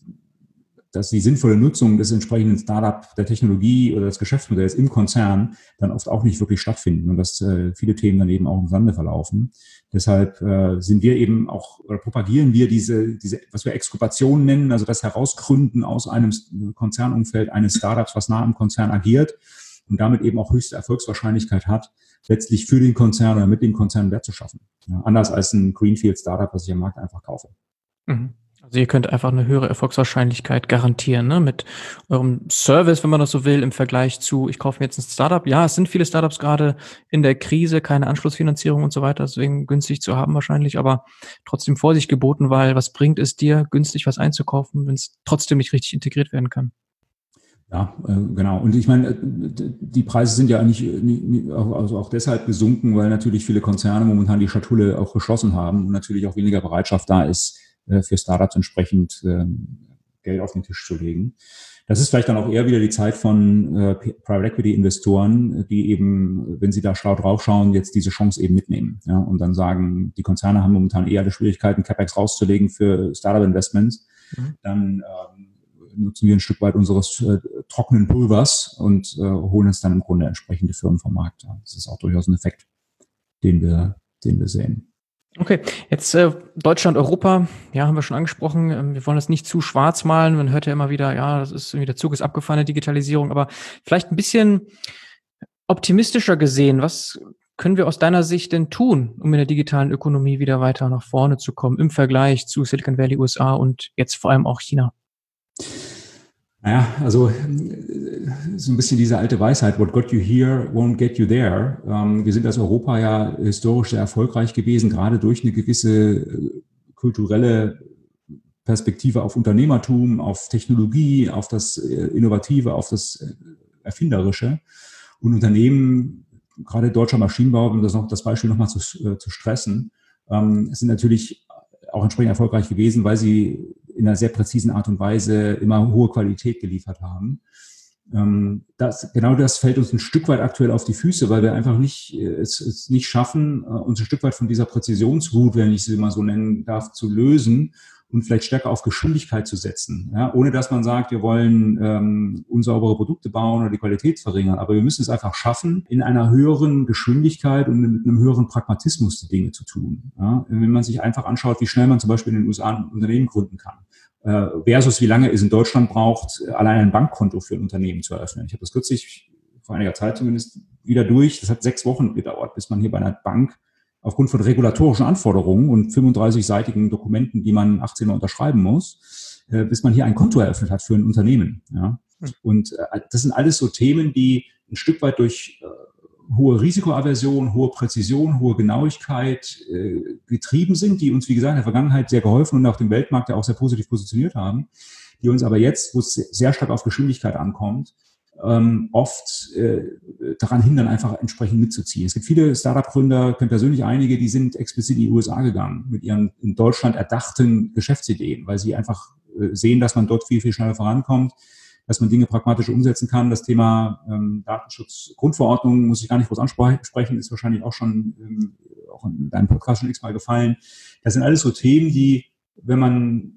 dass die sinnvolle Nutzung des entsprechenden Startup, der Technologie oder des Geschäftsmodells im Konzern dann oft auch nicht wirklich stattfinden und dass äh, viele Themen dann eben auch im Sande verlaufen. Deshalb äh, sind wir eben auch, oder propagieren wir diese, diese, was wir Exkubation nennen, also das Herausgründen aus einem Konzernumfeld eines Startups, was nah am Konzern agiert und damit eben auch höchste Erfolgswahrscheinlichkeit hat, letztlich für den Konzern oder mit dem Konzern Wert zu schaffen. Ja, anders als ein Greenfield-Startup, was ich am Markt einfach kaufe. Mhm. Also ihr könnt einfach eine höhere Erfolgswahrscheinlichkeit garantieren, ne? Mit eurem Service, wenn man das so will, im Vergleich zu, ich kaufe mir jetzt ein Startup. Ja, es sind viele Startups gerade in der Krise, keine Anschlussfinanzierung und so weiter, deswegen günstig zu haben wahrscheinlich, aber trotzdem Vorsicht geboten, weil was bringt es dir, günstig was einzukaufen, wenn es trotzdem nicht richtig integriert werden kann? Ja, äh, genau. Und ich meine, die Preise sind ja nicht, nicht also auch deshalb gesunken, weil natürlich viele Konzerne momentan die Schatulle auch geschlossen haben und natürlich auch weniger Bereitschaft da ist, für Startups entsprechend äh, Geld auf den Tisch zu legen. Das ist vielleicht dann auch eher wieder die Zeit von äh, Private Equity Investoren, die eben, wenn sie da schlau draufschauen, jetzt diese Chance eben mitnehmen, ja, und dann sagen, die Konzerne haben momentan eher die Schwierigkeiten, CapEx rauszulegen für Startup Investments. Mhm. Dann ähm, nutzen wir ein Stück weit unseres äh, trockenen Pulvers und äh, holen uns dann im Grunde entsprechende Firmen vom Markt. Das ist auch durchaus ein Effekt, den wir, den wir sehen. Okay, jetzt äh, Deutschland, Europa, ja, haben wir schon angesprochen. Ähm, wir wollen das nicht zu schwarz malen. Man hört ja immer wieder, ja, das ist irgendwie der Zug ist abgefahren, der Digitalisierung, aber vielleicht ein bisschen optimistischer gesehen. Was können wir aus deiner Sicht denn tun, um in der digitalen Ökonomie wieder weiter nach vorne zu kommen im Vergleich zu Silicon Valley, U S A und jetzt vor allem auch China? Naja, also so ein bisschen diese alte Weisheit, what got you here won't get you there. Ähm, wir sind als Europa ja historisch sehr erfolgreich gewesen, gerade durch eine gewisse kulturelle Perspektive auf Unternehmertum, auf Technologie, auf das Innovative, auf das Erfinderische. Und Unternehmen, gerade deutscher Maschinenbau, um das noch das Beispiel nochmal zu, äh, zu stressen, ähm, sind natürlich auch entsprechend erfolgreich gewesen, weil sie in einer sehr präzisen Art und Weise immer hohe Qualität geliefert haben. Ähm, das, genau das fällt uns ein Stück weit aktuell auf die Füße, weil wir einfach nicht, es, es nicht schaffen, uns ein Stück weit von dieser Präzisionswut, wenn ich sie mal so nennen darf, zu lösen und vielleicht stärker auf Geschwindigkeit zu setzen. Ja, ohne dass man sagt, wir wollen ähm, unsaubere Produkte bauen oder die Qualität verringern. Aber wir müssen es einfach schaffen, in einer höheren Geschwindigkeit und mit einem höheren Pragmatismus die Dinge zu tun. Ja, wenn man sich einfach anschaut, wie schnell man zum Beispiel in den U S A ein Unternehmen gründen kann, äh, versus wie lange es in Deutschland braucht, allein ein Bankkonto für ein Unternehmen zu eröffnen. Ich habe das kürzlich, vor einiger Zeit zumindest, wieder durch. Das hat sechs Wochen gedauert, bis man hier bei einer Bank aufgrund von regulatorischen Anforderungen und fünfunddreißig-seitigen Dokumenten, die man achtzehn Mal unterschreiben muss, äh, bis man hier ein Konto eröffnet hat für ein Unternehmen. Ja? Und äh, das sind alles so Themen, die ein Stück weit durch äh, hohe Risikoaversion, hohe Präzision, hohe Genauigkeit äh, getrieben sind, die uns, wie gesagt, in der Vergangenheit sehr geholfen und auf dem Weltmarkt ja auch sehr positiv positioniert haben, die uns aber jetzt, wo es sehr stark auf Geschwindigkeit ankommt, Ähm, oft äh, daran hindern, einfach entsprechend mitzuziehen. Es gibt viele Startup-Gründer, kenne persönlich einige, die sind explizit in die U S A gegangen mit ihren in Deutschland erdachten Geschäftsideen, weil sie einfach äh, sehen, dass man dort viel, viel schneller vorankommt, dass man Dinge pragmatisch umsetzen kann. Das Thema ähm, Datenschutz-Grundverordnung muss ich gar nicht groß ansprechen, ist wahrscheinlich auch schon ähm, auch in deinem Podcast schon x-mal gefallen. Das sind alles so Themen, die, wenn man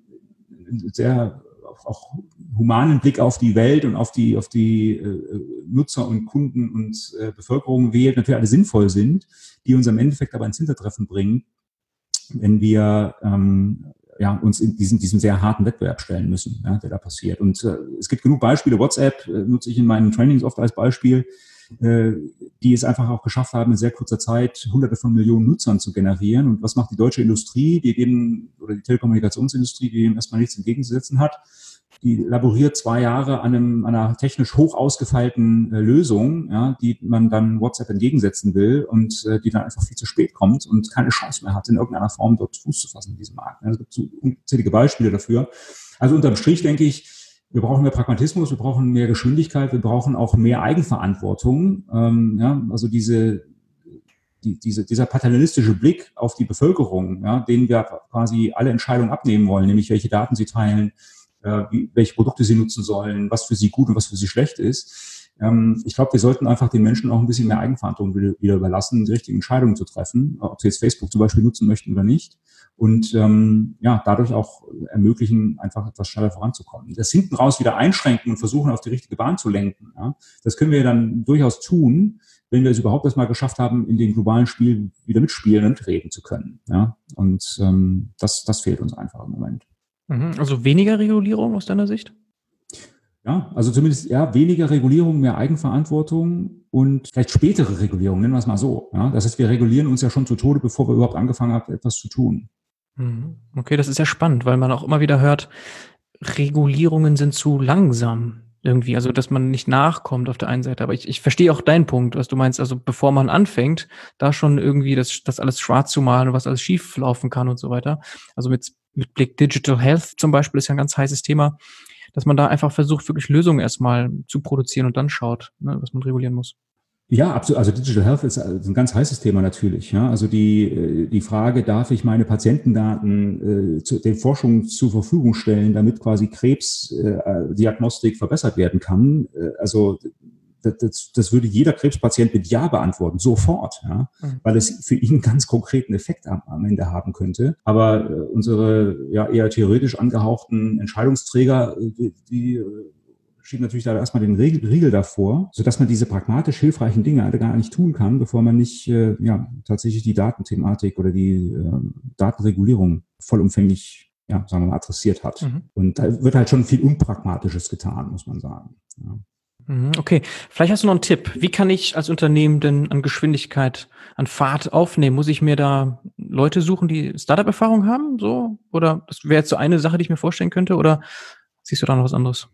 sehr auch humanen Blick auf die Welt und auf die auf die äh, Nutzer und Kunden und äh, Bevölkerung wählt, natürlich alle sinnvoll sind, die uns im Endeffekt aber ins Hintertreffen bringen, wenn wir ähm, ja, uns in diesen, diesem sehr harten Wettbewerb stellen müssen, ja, der da passiert. Und äh, es gibt genug Beispiele. WhatsApp äh, nutze ich in meinen Trainings oft als Beispiel, äh, die es einfach auch geschafft haben, in sehr kurzer Zeit hunderte von Millionen Nutzern zu generieren. Und was macht die deutsche Industrie, die dem, oder die Telekommunikationsindustrie, die dem erstmal nichts entgegenzusetzen hat? Die laboriert zwei Jahre an, einem, an einer technisch hoch ausgefeilten äh, Lösung, ja, die man dann WhatsApp entgegensetzen will und äh, die dann einfach viel zu spät kommt und keine Chance mehr hat, in irgendeiner Form dort Fuß zu fassen in diesem Markt. Ja, es gibt so unzählige Beispiele dafür. Also unterm Strich denke ich, wir brauchen mehr Pragmatismus, wir brauchen mehr Geschwindigkeit, wir brauchen auch mehr Eigenverantwortung. Ähm, ja, also diese, die, diese, dieser paternalistische Blick auf die Bevölkerung, ja, denen wir quasi alle Entscheidungen abnehmen wollen, nämlich welche Daten sie teilen, Wie, welche Produkte sie nutzen sollen, was für sie gut und was für sie schlecht ist. Ähm, ich glaube, wir sollten einfach den Menschen auch ein bisschen mehr Eigenverantwortung wieder, wieder überlassen, die richtigen Entscheidungen zu treffen, ob sie jetzt Facebook zum Beispiel nutzen möchten oder nicht. Und ähm, ja, dadurch auch ermöglichen, einfach etwas schneller voranzukommen. Das hinten raus wieder einschränken und versuchen, auf die richtige Bahn zu lenken. Ja, das können wir dann durchaus tun, wenn wir es überhaupt erst mal geschafft haben, in dem globalen Spiel wieder mitspielen und reden zu können. Ja, und ähm, das, das fehlt uns einfach im Moment. Also weniger Regulierung aus deiner Sicht? Ja, also zumindest ja, weniger Regulierung, mehr Eigenverantwortung und vielleicht spätere Regulierung, nennen wir es mal so. Ja? Das heißt, wir regulieren uns ja schon zu Tode, bevor wir überhaupt angefangen haben, etwas zu tun. Okay, das ist ja spannend, weil man auch immer wieder hört, Regulierungen sind zu langsam irgendwie, also dass man nicht nachkommt auf der einen Seite. Aber ich, ich verstehe auch deinen Punkt, was du meinst, also bevor man anfängt, da schon irgendwie das, das alles schwarz zu malen und was alles schief laufen kann und so weiter. Also mit, mit Blick Digital Health zum Beispiel ist ja ein ganz heißes Thema, dass man da einfach versucht, wirklich Lösungen erstmal zu produzieren und dann schaut, ne, was man regulieren muss. Ja, absolut. Also Digital Health ist ein ganz heißes Thema natürlich. Ja, also die die Frage, darf ich meine Patientendaten äh, zu den Forschungen zur Verfügung stellen, damit quasi Krebsdiagnostik äh, verbessert werden kann? Äh, also das, das würde jeder Krebspatient mit Ja beantworten, sofort, ja, mhm. weil es für ihn einen ganz konkreten Effekt am, am Ende haben könnte. Aber äh, unsere ja eher theoretisch angehauchten Entscheidungsträger, die, die schieben natürlich da erstmal den Riegel, Riegel davor, sodass man diese pragmatisch hilfreichen Dinge alle gar nicht tun kann, bevor man nicht äh, ja tatsächlich die Datenthematik oder die äh, Datenregulierung vollumfänglich, ja, sagen wir mal, adressiert hat. Mhm. Und da wird halt schon viel Unpragmatisches getan, muss man sagen. Ja. Okay, vielleicht hast du noch einen Tipp. Wie kann ich als Unternehmen denn an Geschwindigkeit, an Fahrt aufnehmen? Muss ich mir da Leute suchen, die Startup-Erfahrung haben? So? Oder das wäre jetzt so eine Sache, die ich mir vorstellen könnte? Oder siehst du da noch was anderes?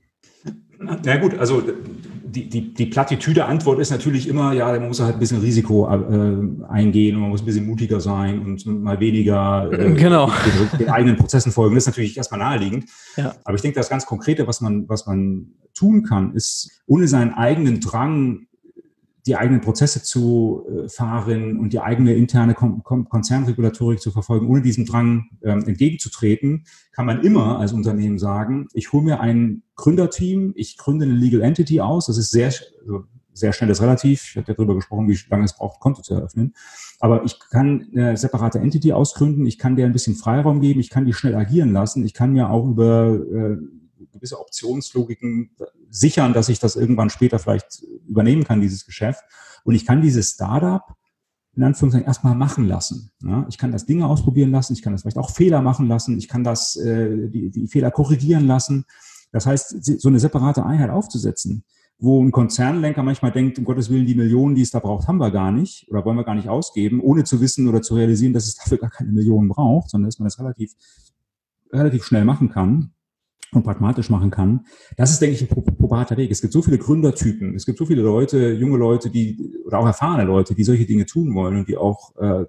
Na gut, also die, die, die Plattitüde-Antwort ist natürlich immer, ja, man muss halt ein bisschen Risiko äh, eingehen und man muss ein bisschen mutiger sein und mal weniger äh, genau. den, den eigenen Prozessen folgen. Das ist natürlich erstmal naheliegend. Ja. Aber ich denke, das ganz Konkrete, was man, was man tun kann, ist, ohne seinen eigenen Drang, die eigenen Prozesse zu äh, fahren und die eigene interne Kon- Kon- Konzernregulatorik zu verfolgen, ohne diesem Drang ähm, entgegenzutreten, kann man immer als Unternehmen sagen, ich hole mir ein Gründerteam, ich gründe eine Legal Entity aus, das ist sehr, also sehr schnell, das ist relativ, ich hatte ja darüber gesprochen, wie lange es braucht, ein Konto zu eröffnen, aber ich kann eine separate Entity ausgründen, ich kann der ein bisschen Freiraum geben, ich kann die schnell agieren lassen, ich kann mir auch über äh, gewisse Optionslogiken sichern, dass ich das irgendwann später vielleicht übernehmen kann, dieses Geschäft. Und ich kann dieses Startup in Anführungszeichen erstmal machen lassen. Ja, ich kann das Dinge ausprobieren lassen, ich kann das vielleicht auch Fehler machen lassen, ich kann das äh, die, die Fehler korrigieren lassen. Das heißt, so eine separate Einheit aufzusetzen, wo ein Konzernlenker manchmal denkt, um Gottes Willen, die Millionen, die es da braucht, haben wir gar nicht oder wollen wir gar nicht ausgeben, ohne zu wissen oder zu realisieren, dass es dafür gar keine Millionen braucht, sondern dass man das relativ, relativ schnell machen kann und pragmatisch machen kann. Das ist, denke ich, ein probater Weg. Es gibt so viele Gründertypen, es gibt so viele Leute, junge Leute, die oder auch erfahrene Leute, die solche Dinge tun wollen und die auch äh,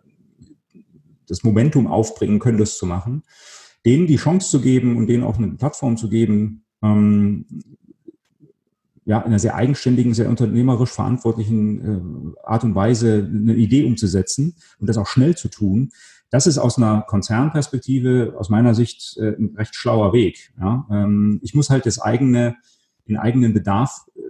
das Momentum aufbringen können, das zu machen, denen die Chance zu geben und denen auch eine Plattform zu geben, ähm, ja, in einer sehr eigenständigen, sehr unternehmerisch verantwortlichen äh, Art und Weise eine Idee umzusetzen und das auch schnell zu tun. Das ist aus einer Konzernperspektive, aus meiner Sicht, äh, ein recht schlauer Weg. Ja? Ähm, ich muss halt das eigene, den eigenen Bedarf äh,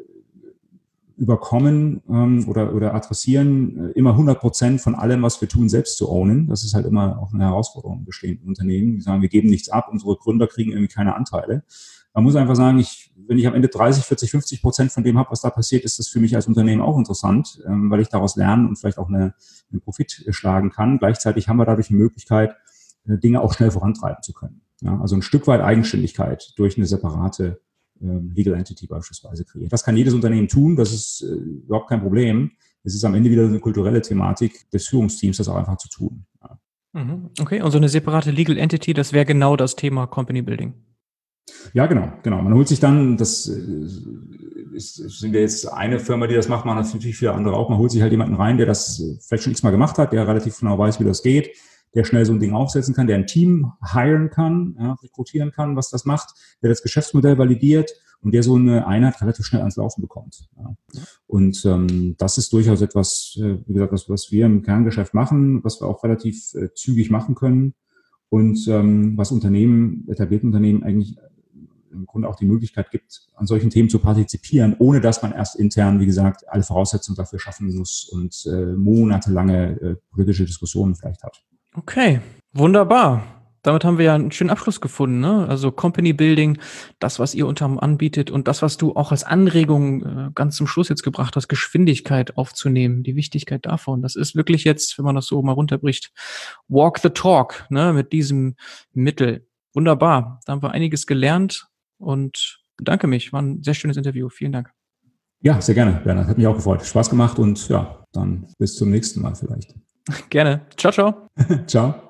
überkommen ähm, oder, oder adressieren, äh, immer hundert Prozent von allem, was wir tun, selbst zu ownen. Das ist halt immer auch eine Herausforderung in bestehenden Unternehmen. Die sagen, wir geben nichts ab, unsere Gründer kriegen irgendwie keine Anteile. Man muss einfach sagen, ich, wenn ich am Ende dreißig, vierzig, fünfzig Prozent von dem habe, was da passiert, ist das für mich als Unternehmen auch interessant, ähm, weil ich daraus lernen und vielleicht auch eine, einen Profit schlagen kann. Gleichzeitig haben wir dadurch die Möglichkeit, äh, Dinge auch schnell vorantreiben zu können. Ja, also ein Stück weit Eigenständigkeit durch eine separate äh, Legal Entity beispielsweise kreieren. Das kann jedes Unternehmen tun, das ist äh, überhaupt kein Problem. Es ist am Ende wieder eine kulturelle Thematik des Führungsteams, das auch einfach zu tun. Ja. Okay, und so eine separate Legal Entity, das wäre genau das Thema Company Building. Ja, genau, genau. Man holt sich dann, das ist, sind wir jetzt eine Firma, die das macht, machen das natürlich viele andere auch. Man holt sich halt jemanden rein, der das vielleicht schon x-mal gemacht hat, der relativ genau weiß, wie das geht, der schnell so ein Ding aufsetzen kann, der ein Team hiren kann, ja, rekrutieren kann, was das macht, der das Geschäftsmodell validiert und der so eine Einheit relativ schnell ans Laufen bekommt. Ja. Und ähm, das ist durchaus etwas, äh, wie gesagt, was, was wir im Kerngeschäft machen, was wir auch relativ äh, zügig machen können und ähm, was Unternehmen, etablierte Unternehmen eigentlich im Grunde auch die Möglichkeit gibt, an solchen Themen zu partizipieren, ohne dass man erst intern, wie gesagt, alle Voraussetzungen dafür schaffen muss und äh, monatelange äh, politische Diskussionen vielleicht hat. Okay, wunderbar. Damit haben wir ja einen schönen Abschluss gefunden, ne? Also Company Building, das, was ihr unterm anbietet und das, was du auch als Anregung äh, ganz zum Schluss jetzt gebracht hast, Geschwindigkeit aufzunehmen, die Wichtigkeit davon. Das ist wirklich jetzt, wenn man das so mal runterbricht, walk the talk, ne? Mit diesem Mittel. Wunderbar. Da haben wir einiges gelernt. Und bedanke mich. War ein sehr schönes Interview. Vielen Dank. Ja, sehr gerne, Bernhard. Hat mich auch gefreut. Spaß gemacht und ja, dann bis zum nächsten Mal vielleicht. Gerne. Ciao, ciao. Ciao.